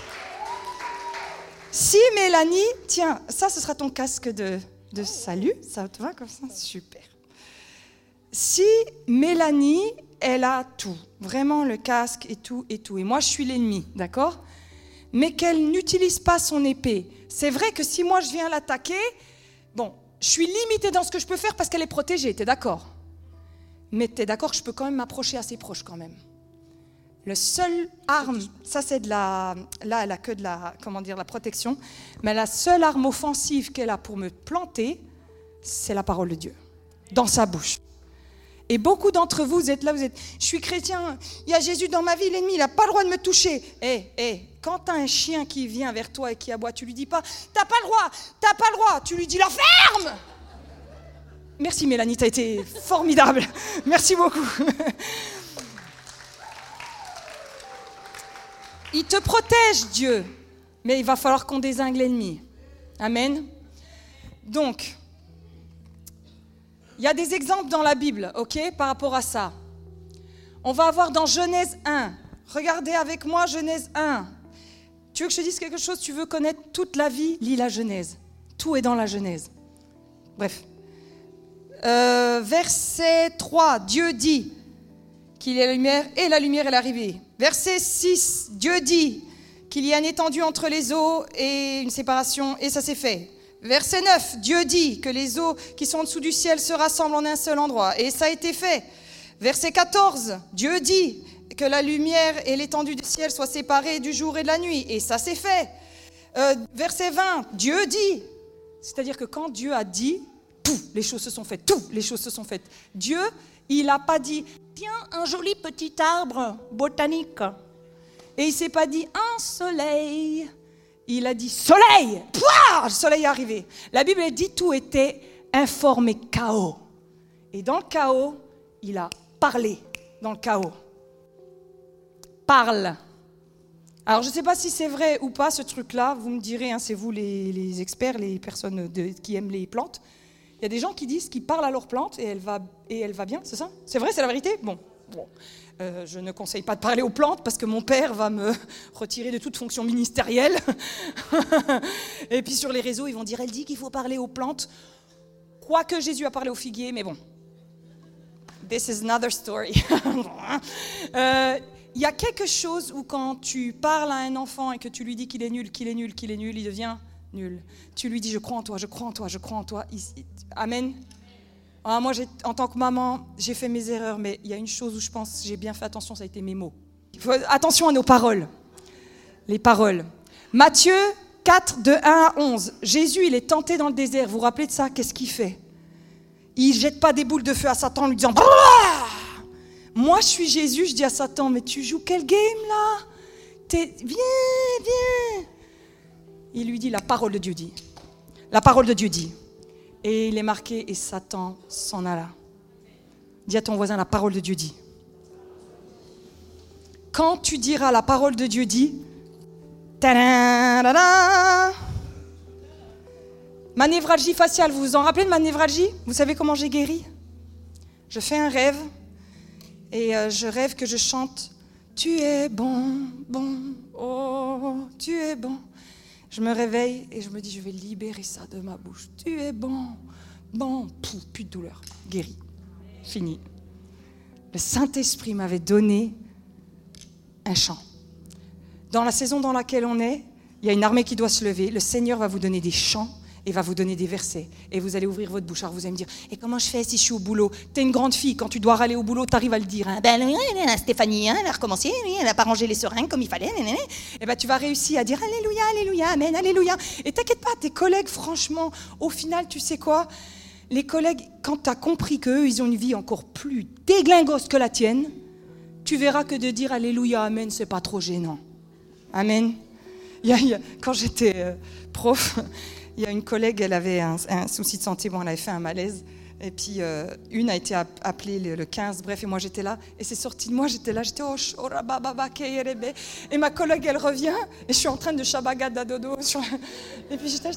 [SPEAKER 1] Si Mélanie, tiens, ça ce sera ton casque de salut, ça te va comme ça? Super. Si Mélanie, elle a tout, vraiment le casque et tout, et moi je suis l'ennemi, d'accord ? Mais qu'elle n'utilise pas son épée. C'est vrai que si moi je viens l'attaquer, bon, je suis limitée dans ce que je peux faire parce qu'elle est protégée, t'es d'accord ? Mais t'es d'accord que je peux quand même m'approcher assez proche quand même. Le seul arme, ça c'est de la, là elle a que de la, la protection, mais la seule arme offensive qu'elle a pour me planter, c'est la parole de Dieu, dans sa bouche. Et beaucoup d'entre vous, vous êtes là, je suis chrétien, il y a Jésus dans ma vie, l'ennemi, il n'a pas le droit de me toucher. Quand tu as un chien qui vient vers toi et qui aboie, tu lui dis pas, t'as pas le droit, tu lui dis, la ferme. Merci Mélanie, tu as été formidable. Merci beaucoup. Il te protège, Dieu, mais il va falloir qu'on dézingue l'ennemi. Amen. Donc, il y a des exemples dans la Bible, ok, par rapport à ça. On va avoir dans Genèse 1. Regardez avec moi Genèse 1. Tu veux que je te dise quelque chose? Tu veux connaître toute la vie? Lis la Genèse. Tout est dans la Genèse. Bref. Verset 3, Dieu dit qu'il y a la lumière et la lumière est arrivée. Verset 6, Dieu dit qu'il y a une étendue entre les eaux et une séparation et ça s'est fait. Verset 9, Dieu dit que les eaux qui sont en dessous du ciel se rassemblent en un seul endroit et ça a été fait. Verset 14, Dieu dit que la lumière et l'étendue du ciel soient séparées du jour et de la nuit et ça s'est fait. Verset 20, Dieu dit, c'est-à-dire que quand Dieu a dit, les choses se sont faites, les choses se sont faites. Dieu, il n'a pas dit, tiens, un joli petit arbre botanique. Et il ne s'est pas dit, un soleil. Il a dit, soleil. Pouah, le soleil est arrivé. La Bible dit, tout était informé chaos. Et dans le chaos, il a parlé. Dans le chaos. Parle. Alors, je ne sais pas si c'est vrai ou pas, ce truc-là. Vous me direz, c'est vous les experts, les personnes qui aiment les plantes. Il y a des gens qui disent qu'ils parlent à leur plante et elle va bien, c'est ça? C'est vrai, c'est la vérité? Bon. Je ne conseille pas de parler aux plantes parce que mon père va me retirer de toute fonction ministérielle. Et puis sur les réseaux, ils vont dire, elle dit qu'il faut parler aux plantes. Quoique Jésus a parlé aux figuiers, mais bon. This is another story. Il y a quelque chose où quand tu parles à un enfant et que tu lui dis qu'il est nul, il devient nul. Tu lui dis, je crois en toi, je crois en toi, je crois en toi. Amen. Moi, en tant que maman, j'ai fait mes erreurs, mais il y a une chose où je pense que j'ai bien fait attention, ça a été mes mots. Attention à nos paroles. Les paroles. Matthieu 4, de 1 à 11. Jésus, il est tenté dans le désert. Vous vous rappelez de ça? Qu'est-ce qu'il fait? Il ne jette pas des boules de feu à Satan en lui disant... Moi, je suis Jésus, je dis à Satan, mais tu joues quel game là? Viens. Il lui dit, la parole de Dieu dit. La parole de Dieu dit. Et il est marqué, et Satan s'en alla. Dis à ton voisin, la parole de Dieu dit. Quand tu diras la parole de Dieu dit, ta-da-da-da, ma névralgie faciale, vous vous en rappelez de ma névralgie? Vous savez comment j'ai guéri? Je fais un rêve, et je rêve que je chante « Tu es bon, bon, oh, tu es bon ». Je me réveille et je me dis, je vais libérer ça de ma bouche. Tu es bon, bon, plus de douleur, guéri, fini. Le Saint-Esprit m'avait donné un chant. Dans la saison dans laquelle on est, il y a une armée qui doit se lever. Le Seigneur va vous donner des chants et va vous donner des versets. Et vous allez ouvrir votre bouche. Alors vous allez me dire, et comment je fais si je suis au boulot? T'es une grande fille, quand tu dois aller au boulot, t'arrives à le dire. Hein? Stéphanie, elle a recommencé, elle n'a pas rangé les seringues comme il fallait. Et tu vas réussir à dire alléluia, alléluia, amen, alléluia. Et t'inquiète pas, tes collègues, franchement, au final, tu sais quoi? Les collègues, quand tu as compris qu'eux, ils ont une vie encore plus déglingos que la tienne, tu verras que de dire alléluia, amen, c'est pas trop gênant. Amen. Quand j'étais prof, il y a une collègue, elle avait un souci de santé, elle avait fait un malaise. Et puis, une a été appelée le 15, bref, et moi j'étais là. Et c'est sorti de moi, j'étais et ma collègue, elle revient, et je suis en train de shabagada dodo. Et puis j'étais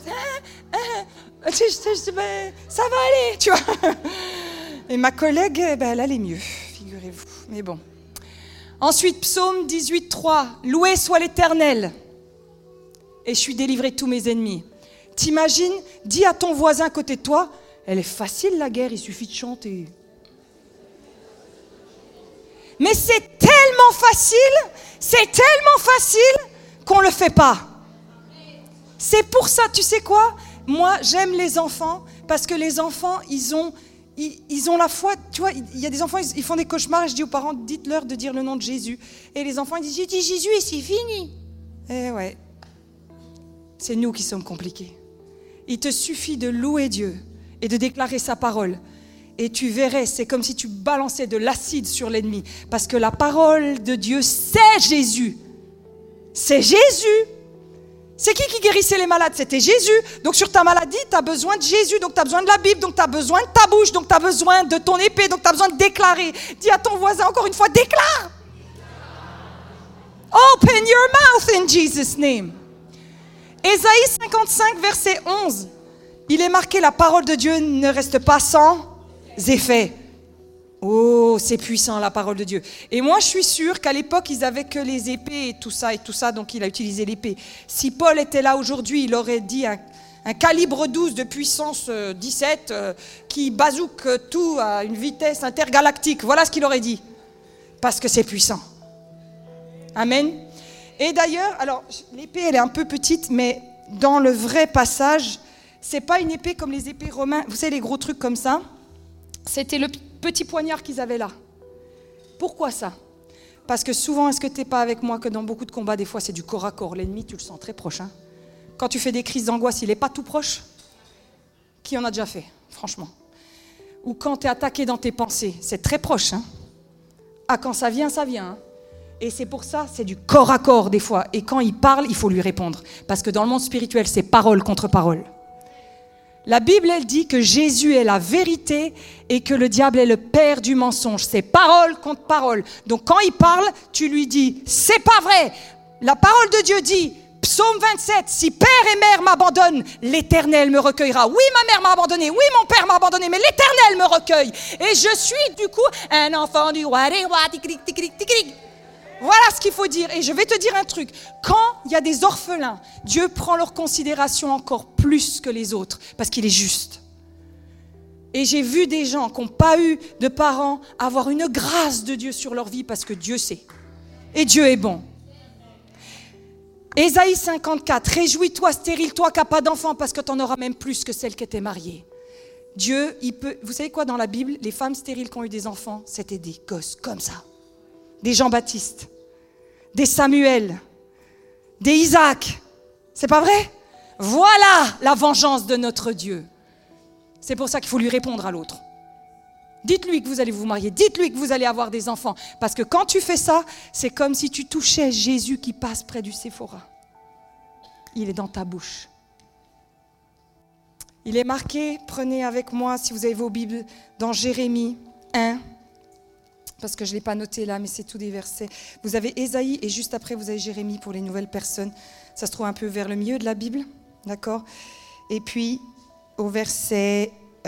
[SPEAKER 1] ça va aller, tu vois. Et ma collègue, elle allait mieux, figurez-vous. Mais bon. Ensuite, psaume 18, 3. Loué soit l'Éternel, et je suis délivré de tous mes ennemis. T'imagines, dis à ton voisin à côté de toi, elle est facile la guerre, il suffit de chanter. Mais c'est tellement facile qu'on ne le fait pas. C'est pour ça, tu sais quoi? Moi, j'aime les enfants parce que les enfants, ils ont la foi. Tu vois, il y a des enfants, ils font des cauchemars et je dis aux parents, dites-leur de dire le nom de Jésus. Et les enfants, ils disent, j'ai dit Jésus et c'est fini. Eh ouais, c'est nous qui sommes compliqués. Il te suffit de louer Dieu et de déclarer sa parole. Et tu verrais, c'est comme si tu balançais de l'acide sur l'ennemi. Parce que la parole de Dieu, c'est Jésus. C'est Jésus. C'est qui guérissait les malades? C'était Jésus. Donc sur ta maladie, tu as besoin de Jésus. Donc tu as besoin de la Bible. Donc tu as besoin de ta bouche. Donc tu as besoin de ton épée. Donc tu as besoin de déclarer. Dis à ton voisin encore une fois, déclare. Open your mouth in Jesus' name. Ésaïe 55, verset 11. Il est marqué, la parole de Dieu ne reste pas sans effet. Oh, c'est puissant la parole de Dieu. Et moi, je suis sûre qu'à l'époque, ils avaient que les épées et tout ça, donc il a utilisé l'épée. Si Paul était là aujourd'hui, il aurait dit un calibre 12 de puissance 17 qui bazooke tout à une vitesse intergalactique. Voilà ce qu'il aurait dit. Parce que c'est puissant. Amen. Et d'ailleurs, alors, l'épée, elle est un peu petite, mais dans le vrai passage, c'est pas une épée comme les épées romaines. Vous savez, les gros trucs comme ça. C'était le petit poignard qu'ils avaient là. Pourquoi ça? Parce que souvent, est-ce que tu n'es pas avec moi que dans beaucoup de combats, des fois, c'est du corps à corps. L'ennemi, tu le sens très proche. Hein? Quand tu fais des crises d'angoisse, il n'est pas tout proche. Qui en a déjà fait, franchement? Ou quand tu es attaqué dans tes pensées, c'est très proche. Hein? Ah, quand ça vient, ça vient. Hein? Et c'est pour ça, c'est du corps à corps des fois. Et quand il parle, il faut lui répondre. Parce que dans le monde spirituel, c'est parole contre parole. La Bible, elle dit que Jésus est la vérité et que le diable est le père du mensonge. C'est parole contre parole. Donc quand il parle, tu lui dis, c'est pas vrai. La parole de Dieu dit, Psaume 27, si père et mère m'abandonnent, l'Éternel me recueillera. Oui, ma mère m'a abandonné, oui, mon père m'a abandonné, mais l'Éternel me recueille. Et je suis du coup un enfant du roi. Voilà ce qu'il faut dire. Et je vais te dire un truc. Quand il y a des orphelins, Dieu prend leur considération encore plus que les autres, parce qu'il est juste. Et j'ai vu des gens qui n'ont pas eu de parents avoir une grâce de Dieu sur leur vie, parce que Dieu sait. Et Dieu est bon. Ésaïe 54, réjouis-toi, stérile-toi qui n'as pas d'enfant, parce que tu en auras même plus que celle qui était mariée. Dieu, il peut... Vous savez quoi, dans la Bible, les femmes stériles qui ont eu des enfants, c'était des gosses comme ça. Des Jean-Baptiste, des Samuel, des Isaac. C'est pas vrai? Voilà la vengeance de notre Dieu. C'est pour ça qu'il faut lui répondre à l'autre. Dites-lui que vous allez vous marier, dites-lui que vous allez avoir des enfants. Parce que quand tu fais ça, c'est comme si tu touchais Jésus qui passe près du Séphora. Il est dans ta bouche. Il est marqué, prenez avec moi, si vous avez vos Bibles, dans Jérémie 1, parce que je ne l'ai pas noté là, mais c'est tous des versets. Vous avez Ésaïe et juste après, vous avez Jérémie pour les nouvelles personnes. Ça se trouve un peu vers le milieu de la Bible, d'accord? Et puis, au verset,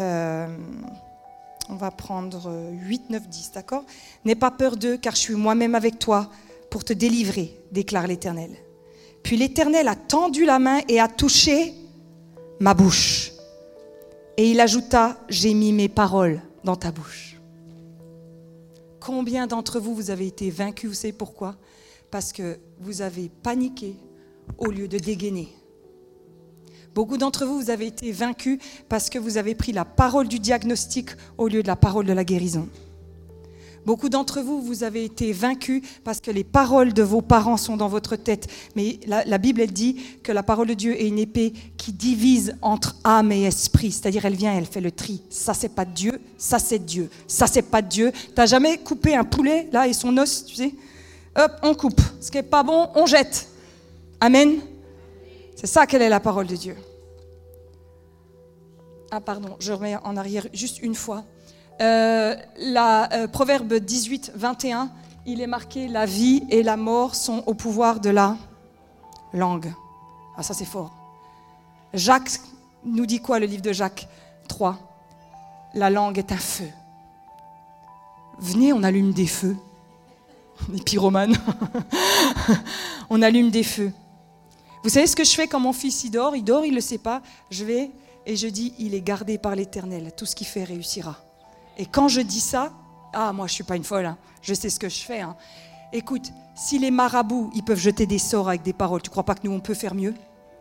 [SPEAKER 1] on va prendre 8, 9, 10, d'accord? N'aie pas peur d'eux, car je suis moi-même avec toi pour te délivrer, déclare l'Éternel. Puis l'Éternel a tendu la main et a touché ma bouche. Et il ajouta, j'ai mis mes paroles dans ta bouche. Combien d'entre vous, vous avez été vaincus, vous savez pourquoi? Parce que vous avez paniqué au lieu de dégainer. Beaucoup d'entre vous, vous avez été vaincus parce que vous avez pris la parole du diagnostic au lieu de la parole de la guérison. Beaucoup d'entre vous, vous avez été vaincus parce que les paroles de vos parents sont dans votre tête. Mais la Bible, elle dit que la parole de Dieu est une épée qui divise entre âme et esprit. C'est-à-dire, elle vient, elle fait le tri. Ça, c'est pas de Dieu. Ça, c'est de Dieu. Ça, c'est pas de Dieu. T'as jamais coupé un poulet, là, et son os, tu sais? Hop, on coupe. Ce qui est pas bon, on jette. Amen. C'est ça quelle est la parole de Dieu. Ah pardon, je remets en arrière juste une fois. Proverbe 18, 21, il est marqué « La vie et la mort sont au pouvoir de la langue ». Ah ça c'est fort. Jacques nous dit quoi, le livre de Jacques 3? La langue est un feu. Venez, on allume des feux. Les pyromanes. On allume des feux. Vous savez ce que je fais quand mon fils il dort, il ne le sait pas. Je vais et je dis, il est gardé par l'Éternel. Tout ce qu'il fait réussira. Et quand je dis ça, moi je ne suis pas une folle, hein. Je sais ce que je fais. Hein. Écoute, si les marabouts, ils peuvent jeter des sorts avec des paroles, tu ne crois pas que nous on peut faire mieux?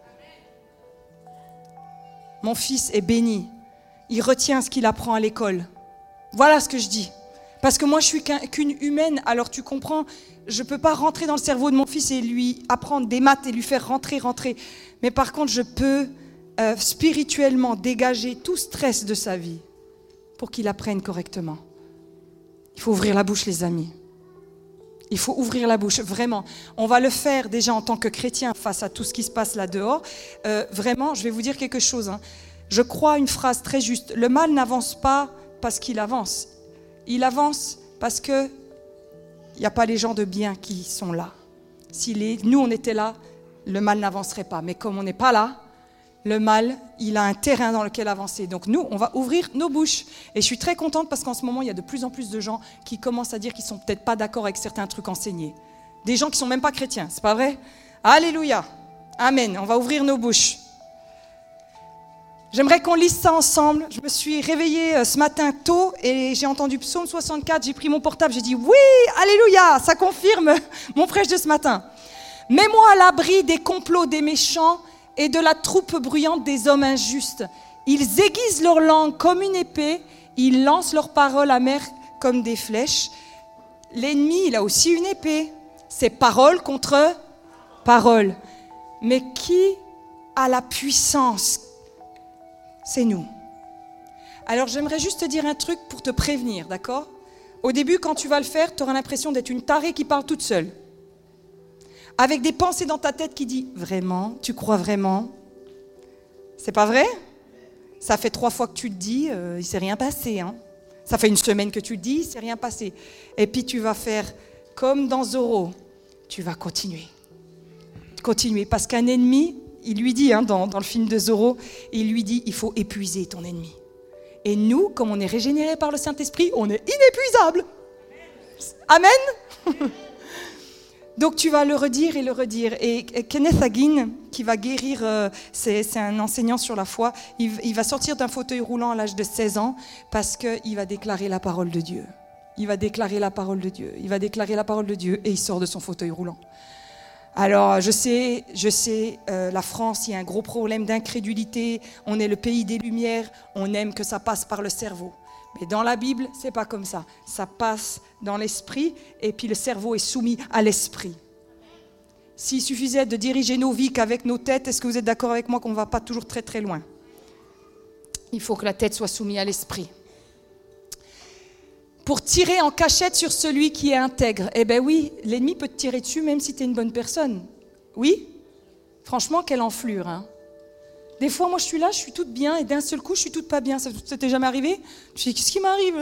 [SPEAKER 1] Mon fils est béni. Il retient ce qu'il apprend à l'école. Voilà ce que je dis. Parce que moi je suis qu'une humaine, alors tu comprends, je ne peux pas rentrer dans le cerveau de mon fils et lui apprendre des maths et lui faire rentrer. Mais par contre, je peux spirituellement dégager tout stress de sa vie pour qu'il apprenne correctement. Il faut ouvrir la bouche, les amis. Il faut ouvrir la bouche, vraiment. On va le faire déjà en tant que chrétien face à tout ce qui se passe là dehors. Vraiment, je vais vous dire quelque chose. Hein. Je crois une phrase très juste. Le mal n'avance pas parce qu'il avance. Il avance parce que il n'y a pas les gens de bien qui sont là. Si nous, on était là, le mal n'avancerait pas. Mais comme on n'est pas là, le mal, il a un terrain dans lequel avancer. Donc nous, on va ouvrir nos bouches. Et je suis très contente parce qu'en ce moment, il y a de plus en plus de gens qui commencent à dire qu'ils ne sont peut-être pas d'accord avec certains trucs enseignés. Des gens qui ne sont même pas chrétiens, c'est pas vrai? Alléluia. Amen. On va ouvrir nos bouches. J'aimerais qu'on lise ça ensemble. Je me suis réveillée ce matin tôt et j'ai entendu Psaume 64. J'ai pris mon portable, j'ai dit oui, alléluia, ça confirme mon prêche de ce matin. Mets-moi à l'abri des complots des méchants et de la troupe bruyante des hommes injustes. Ils aiguisent leur langue comme une épée, ils lancent leurs paroles amères comme des flèches. L'ennemi, il a aussi une épée. C'est parole contre parole. Mais qui a la puissance? C'est nous. Alors j'aimerais juste te dire un truc pour te prévenir, d'accord? Au début, quand tu vas le faire, tu auras l'impression d'être une tarée qui parle toute seule. Avec des pensées dans ta tête qui disent « Vraiment? Tu crois vraiment ?» C'est pas vrai? Ça fait 3 fois que tu le dis, il ne s'est rien passé. Hein? Ça fait 1 semaine que tu le dis, il ne s'est rien passé. Et puis tu vas faire comme dans Zorro. Tu vas continuer. continuez. Parce qu'un ennemi, il lui dit, dans le film de Zorro, il lui dit, il faut épuiser ton ennemi. Et nous, comme on est régénérés par le Saint-Esprit, on est inépuisable. Amen. Donc tu vas le redire et le redire. Et Kenneth Hagin, qui va guérir, c'est un enseignant sur la foi, il va sortir d'un fauteuil roulant à l'âge de 16 ans parce qu'il va déclarer la parole de Dieu. Il va déclarer la parole de Dieu. Il va déclarer la parole de Dieu et il sort de son fauteuil roulant. Alors je sais, la France, il y a un gros problème d'incrédulité. On est le pays des Lumières, on aime que ça passe par le cerveau. Mais dans la Bible, c'est pas comme ça. Ça passe dans l'esprit et puis le cerveau est soumis à l'esprit. S'il suffisait de diriger nos vies qu'avec nos têtes, est-ce que vous êtes d'accord avec moi qu'on ne va pas toujours très très loin? Il faut que la tête soit soumise à l'esprit. Pour tirer en cachette sur celui qui est intègre. Eh bien oui, l'ennemi peut te tirer dessus même si tu es une bonne personne. Oui? Franchement, quelle enflure, hein? Des fois, moi, je suis là, je suis toute bien, et d'un seul coup, je suis toute pas bien. Ça t'est jamais arrivé? Je dis, qu'est-ce qui m'arrive?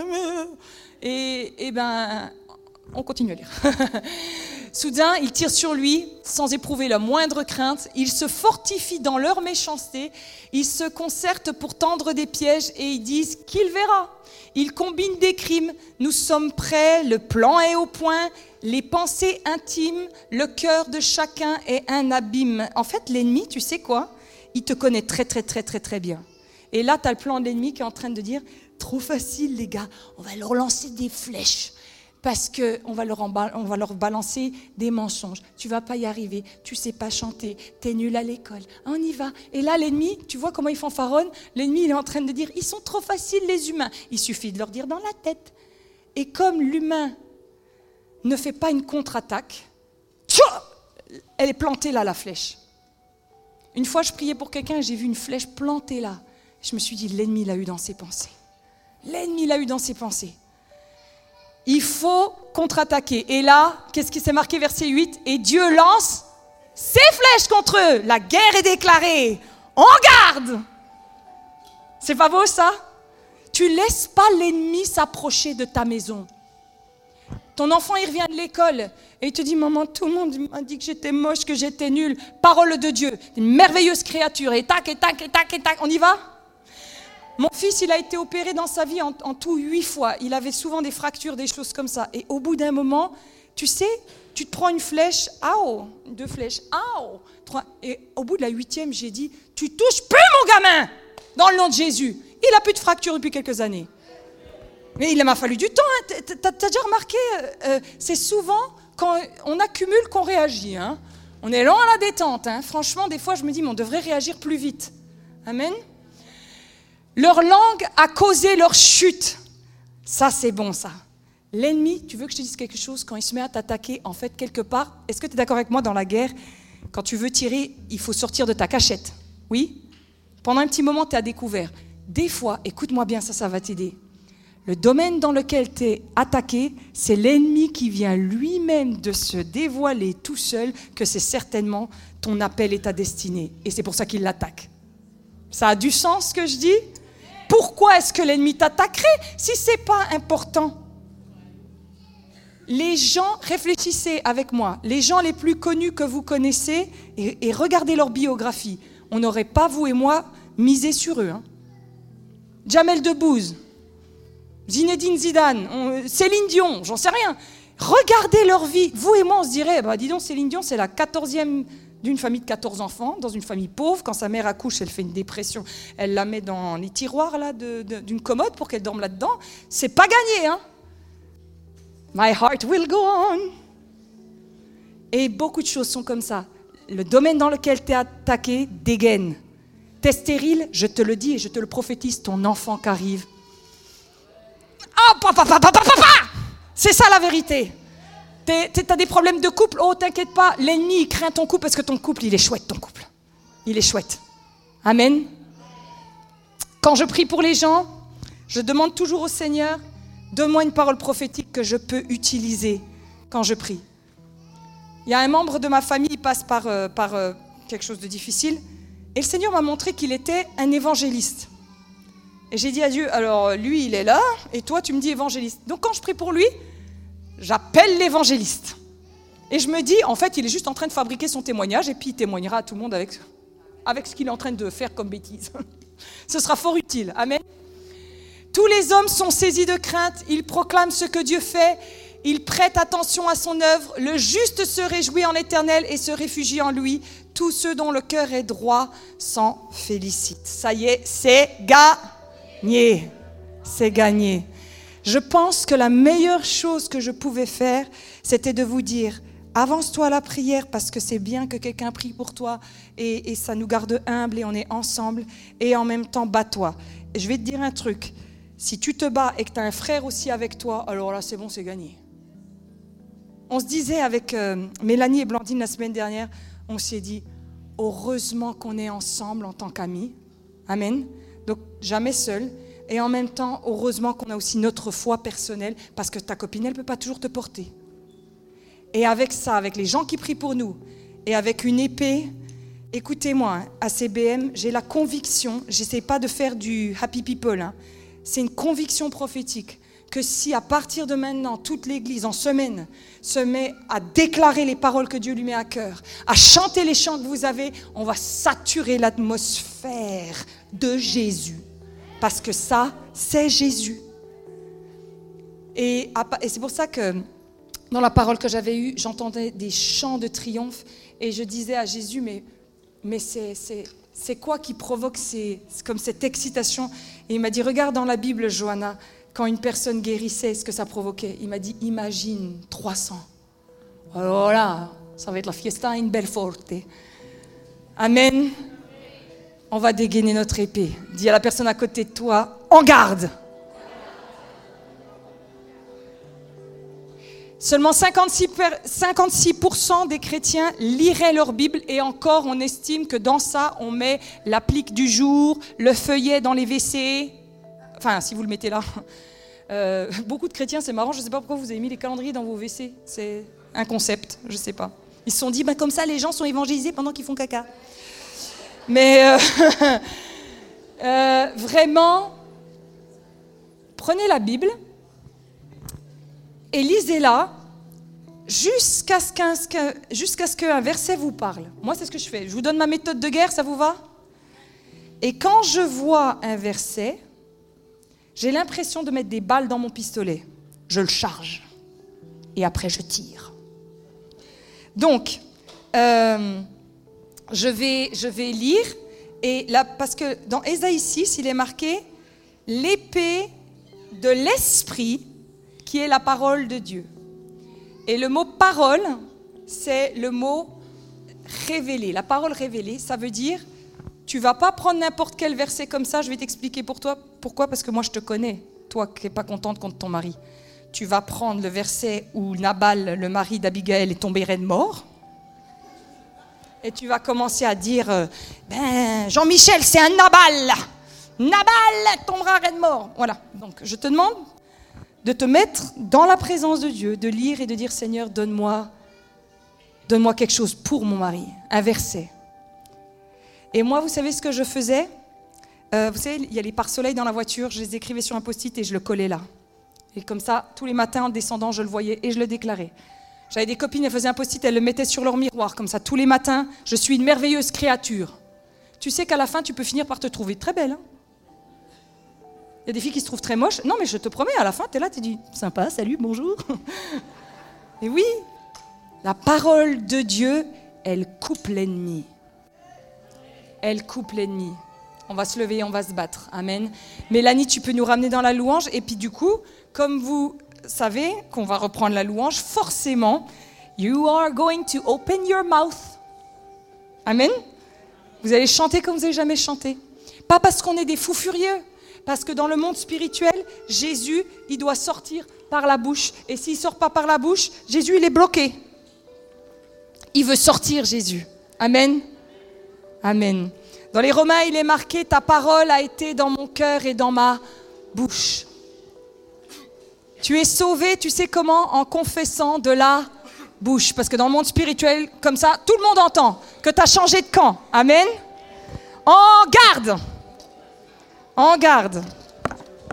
[SPEAKER 1] Et ben, on continue à lire. Soudain, ils tirent sur lui, sans éprouver la moindre crainte. Ils se fortifient dans leur méchanceté. Ils se concertent pour tendre des pièges, et ils disent qu'il verra. Ils combinent des crimes. Nous sommes prêts, le plan est au point. Les pensées intimes, le cœur de chacun est un abîme. En fait, l'ennemi, tu sais quoi? Il te connaît très, très, très, très, très bien. Et là, tu as le plan de l'ennemi qui est en train de dire, trop facile, les gars, on va leur lancer des flèches parce qu'on va leur balancer des mensonges. Tu vas pas y arriver, tu sais pas chanter, tu es nul à l'école. On y va. Et là, l'ennemi, tu vois comment il fanfaronne? L'ennemi, il est en train de dire, ils sont trop faciles, les humains. Il suffit de leur dire dans la tête. Et comme l'humain ne fait pas une contre-attaque, elle est plantée là, la flèche. Une fois, je priais pour quelqu'un et j'ai vu une flèche plantée là. Je me suis dit, l'ennemi l'a eu dans ses pensées. L'ennemi l'a eu dans ses pensées. Il faut contre-attaquer. Et là, qu'est-ce qui s'est marqué, verset 8? Et Dieu lance ses flèches contre eux. La guerre est déclarée. En garde! C'est pas beau ça? Tu laisses pas l'ennemi s'approcher de ta maison. Ton enfant, il revient de l'école et il te dit, maman, tout le monde m'a dit que j'étais moche, que j'étais nulle. Parole de Dieu, une merveilleuse créature. Et tac, et tac, et tac, et tac. On y va? Mon fils, il a été opéré dans sa vie en tout 8 fois. Il avait souvent des fractures, des choses comme ça. Et au bout d'un moment, tu sais, tu te prends une flèche, 2 flèches, 3. Et au bout de la 8e, j'ai dit, tu touches plus mon gamin, dans le nom de Jésus. Il n'a plus de fractures depuis quelques années. Mais il m'a fallu du temps. Hein. T'as déjà remarqué, c'est souvent quand on accumule qu'on réagit. Hein. On est lent à la détente. Hein. Franchement, des fois, je me dis, mais on devrait réagir plus vite. Amen. Leur langue a causé leur chute. Ça, c'est bon, ça. L'ennemi, tu veux que je te dise quelque chose? Quand il se met à t'attaquer, en fait, quelque part, est-ce que tu es d'accord avec moi dans la guerre? Quand tu veux tirer, il faut sortir de ta cachette. Oui? Pendant un petit moment, tu es à découvert. Des fois, écoute-moi bien, ça va t'aider. Le domaine dans lequel tu es attaqué, c'est l'ennemi qui vient lui-même de se dévoiler tout seul que c'est certainement ton appel et ta destinée. Et c'est pour ça qu'il l'attaque. Ça a du sens ce que je dis? Pourquoi est-ce que l'ennemi t'attaquerait si ce n'est pas important? Les gens, réfléchissez avec moi, les gens les plus connus que vous connaissez et regardez leur biographie. On n'aurait pas, vous et moi, misé sur eux. Hein. Jamel Debbouze, Zinedine Zidane, Céline Dion, j'en sais rien. Regardez leur vie. Vous et moi, on se dirait, dis donc, Céline Dion, c'est la 14e d'une famille de 14 enfants, dans une famille pauvre. Quand sa mère accouche, elle fait une dépression. Elle la met dans les tiroirs là, d'une commode pour qu'elle dorme là-dedans. C'est pas gagné, hein. My heart will go on. Et beaucoup de choses sont comme ça. Le domaine dans lequel tu es attaqué dégaine. T'es stérile, je te le dis et je te le prophétise, ton enfant qui arrive. Ah, papa! C'est ça la vérité. T'as des problèmes de couple, oh t'inquiète pas, l'ennemi il craint ton couple parce que ton couple il est chouette, ton couple. Il est chouette. Amen. Quand je prie pour les gens, je demande toujours au Seigneur, donne-moi une parole prophétique que je peux utiliser quand je prie. Il y a un membre de ma famille qui passe par quelque chose de difficile et le Seigneur m'a montré qu'il était un évangéliste. Et j'ai dit à Dieu, alors lui il est là et toi tu me dis évangéliste. Donc quand je prie pour lui, j'appelle l'évangéliste. Et je me dis, en fait, il est juste en train de fabriquer son témoignage et puis il témoignera à tout le monde avec ce qu'il est en train de faire comme bêtise. Ce sera fort utile. Amen. Tous les hommes sont saisis de crainte, ils proclament ce que Dieu fait, ils prêtent attention à son œuvre. Le juste se réjouit en l'Éternel et se réfugie en lui. Tous ceux dont le cœur est droit s'en félicitent. Ça y est, c'est gagné. C'est gagné. Je pense que la meilleure chose que je pouvais faire, c'était de vous dire, avance-toi à la prière parce que c'est bien que quelqu'un prie pour toi et ça nous garde humbles et on est ensemble. Et en même temps, bats-toi. Et je vais te dire un truc. Si tu te bats et que tu as un frère aussi avec toi, alors là, c'est bon, c'est gagné. On se disait avec Mélanie et Blandine la semaine dernière, on s'est dit, heureusement qu'on est ensemble en tant qu'amis. Amen. Donc, jamais seul. Et en même temps, heureusement qu'on a aussi notre foi personnelle, parce que ta copine, elle ne peut pas toujours te porter. Et avec ça, avec les gens qui prient pour nous, et avec une épée, écoutez-moi, à CBM, j'ai la conviction, j'essaie pas de faire du happy people, hein, c'est une conviction prophétique que si à partir de maintenant, toute l'Église en semaine se met à déclarer les paroles que Dieu lui met à cœur, à chanter les chants que vous avez, on va saturer l'atmosphère de Jésus. Parce que ça, c'est Jésus. Et c'est pour ça que dans la parole que j'avais eue, j'entendais des chants de triomphe et je disais à Jésus, mais c'est quoi qui provoque comme cette excitation? Et il m'a dit, regarde dans la Bible, Johanna, quand une personne guérissait, ce que ça provoquait. Il m'a dit, imagine 300. Alors là, ça va être la fiesta in Belforte. Amen. On va dégainer notre épée. Dis à la personne à côté de toi, en garde. Seulement 56% des chrétiens liraient leur Bible et encore on estime que dans ça on met l'applique du jour, le feuillet dans les WC, enfin si vous le mettez là. Beaucoup de chrétiens, c'est marrant, je ne sais pas pourquoi vous avez mis les calendriers dans vos WC, c'est un concept, je ne sais pas. Ils se sont dit, comme ça les gens sont évangélisés pendant qu'ils font caca. Mais vraiment, prenez la Bible et lisez-la jusqu'à ce qu'un verset vous parle. Moi, c'est ce que je fais. Je vous donne ma méthode de guerre, ça vous va? Et quand je vois un verset, j'ai l'impression de mettre des balles dans mon pistolet. Je le charge. Et après, je tire. Donc, je vais lire. Et là, parce que dans Ésaïe 6, il est marqué « l'épée de l'esprit » qui est la parole de Dieu. Et le mot « parole », c'est le mot « révélé ». La parole révélée, ça veut dire, tu ne vas pas prendre n'importe quel verset comme ça, je vais t'expliquer pour toi. Pourquoi? Parce que moi, je te connais, toi qui n'es pas contente contre ton mari. Tu vas prendre le verset où Nabal, le mari d'Abigaël, est tombé raide mort. Et tu vas commencer à dire, Jean-Michel, c'est un Nabal. Nabal tombera raide mort. Voilà, donc je te demande de te mettre dans la présence de Dieu, de lire et de dire, Seigneur, donne-moi quelque chose pour mon mari, un verset. Et moi, vous savez ce que je faisais? Vous savez, il y a les pare-soleils dans la voiture, je les écrivais sur un post-it et je le collais là. Et comme ça, tous les matins en descendant, je le voyais et je le déclarais. J'avais des copines, elles faisaient un post-it, elles le mettaient sur leur miroir, comme ça, tous les matins, je suis une merveilleuse créature. Tu sais qu'à la fin, tu peux finir par te trouver très belle, hein? Il y a des filles qui se trouvent très moches. Non, mais je te promets, à la fin, tu es là, tu dis « Sympa, salut, bonjour ». Et oui, la parole de Dieu, elle coupe l'ennemi. Elle coupe l'ennemi. On va se lever, on va se battre. Amen. Mélanie, tu peux nous ramener dans la louange. Et puis du coup, comme vous savez qu'on va reprendre la louange, forcément, you are going to open your mouth. Amen. Vous allez chanter comme vous n'avez jamais chanté. Pas parce qu'on est des fous furieux. Parce que dans le monde spirituel, Jésus, il doit sortir par la bouche. Et s'il ne sort pas par la bouche, Jésus, il est bloqué. Il veut sortir, Jésus. Amen. Amen. Dans les Romains, il est marqué « Ta parole a été dans mon cœur et dans ma bouche ». Tu es sauvé, tu sais comment? En confessant de la bouche. Parce que dans le monde spirituel, comme ça, tout le monde entend que tu as changé de camp. Amen. En garde. En garde.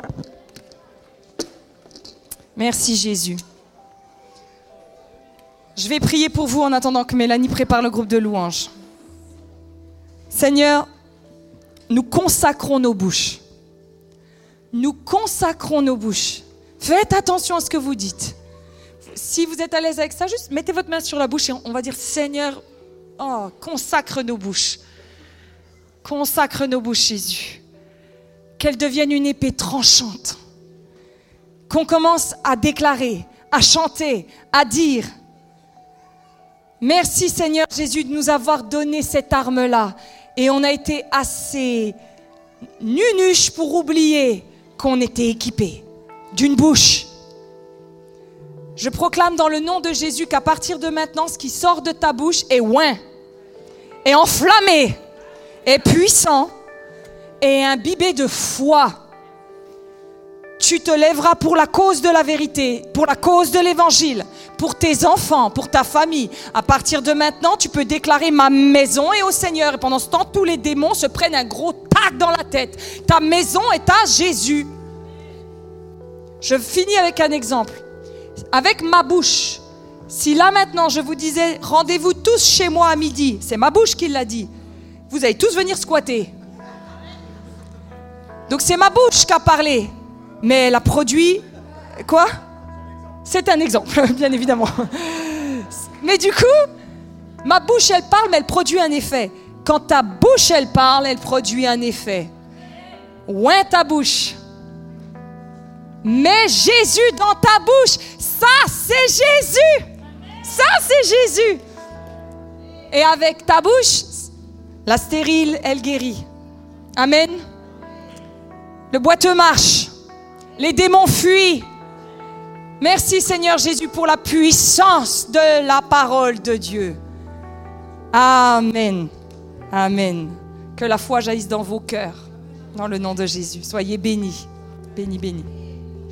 [SPEAKER 1] Merci Jésus. Je vais prier pour vous en attendant que Mélanie prépare le groupe de louanges. Seigneur, nous consacrons nos bouches. Nous consacrons nos bouches. Faites attention à ce que vous dites. Si vous êtes à l'aise avec ça, juste mettez votre main sur la bouche et on va dire, Seigneur, consacre nos bouches. Consacre nos bouches, Jésus. Qu'elles deviennent une épée tranchante. Qu'on commence à déclarer, à chanter, à dire. Merci Seigneur Jésus de nous avoir donné cette arme-là. Et on a été assez nunuches pour oublier qu'on était équipés d'une bouche. Je proclame dans le nom de Jésus qu'à partir de maintenant, ce qui sort de ta bouche est oint, est enflammé, est puissant et imbibé de foi. Tu te lèveras pour la cause de la vérité, pour la cause de l'évangile, pour tes enfants, pour ta famille. À partir de maintenant, tu peux déclarer ma maison est au Seigneur. Et pendant ce temps, tous les démons se prennent un gros tac dans la tête. Ta maison est à Jésus. Je finis avec un exemple. Avec ma bouche, si là maintenant je vous disais rendez-vous tous chez moi à midi, c'est ma bouche qui l'a dit, vous allez tous venir squatter. Donc c'est ma bouche qui a parlé. Mais elle a produit... Quoi ? C'est un exemple, bien évidemment. Mais du coup, ma bouche, elle parle, mais elle produit un effet. Quand ta bouche, elle parle, elle produit un effet. Oint ta bouche. Mets Jésus dans ta bouche. Ça, c'est Jésus. Ça, c'est Jésus. Et avec ta bouche, la stérile, elle guérit. Amen. Le boiteux marche. Les démons fuient. Merci Seigneur Jésus pour la puissance de la parole de Dieu. Amen. Amen. Que la foi jaillisse dans vos cœurs. Dans le nom de Jésus. Soyez bénis. Bénis, bénis.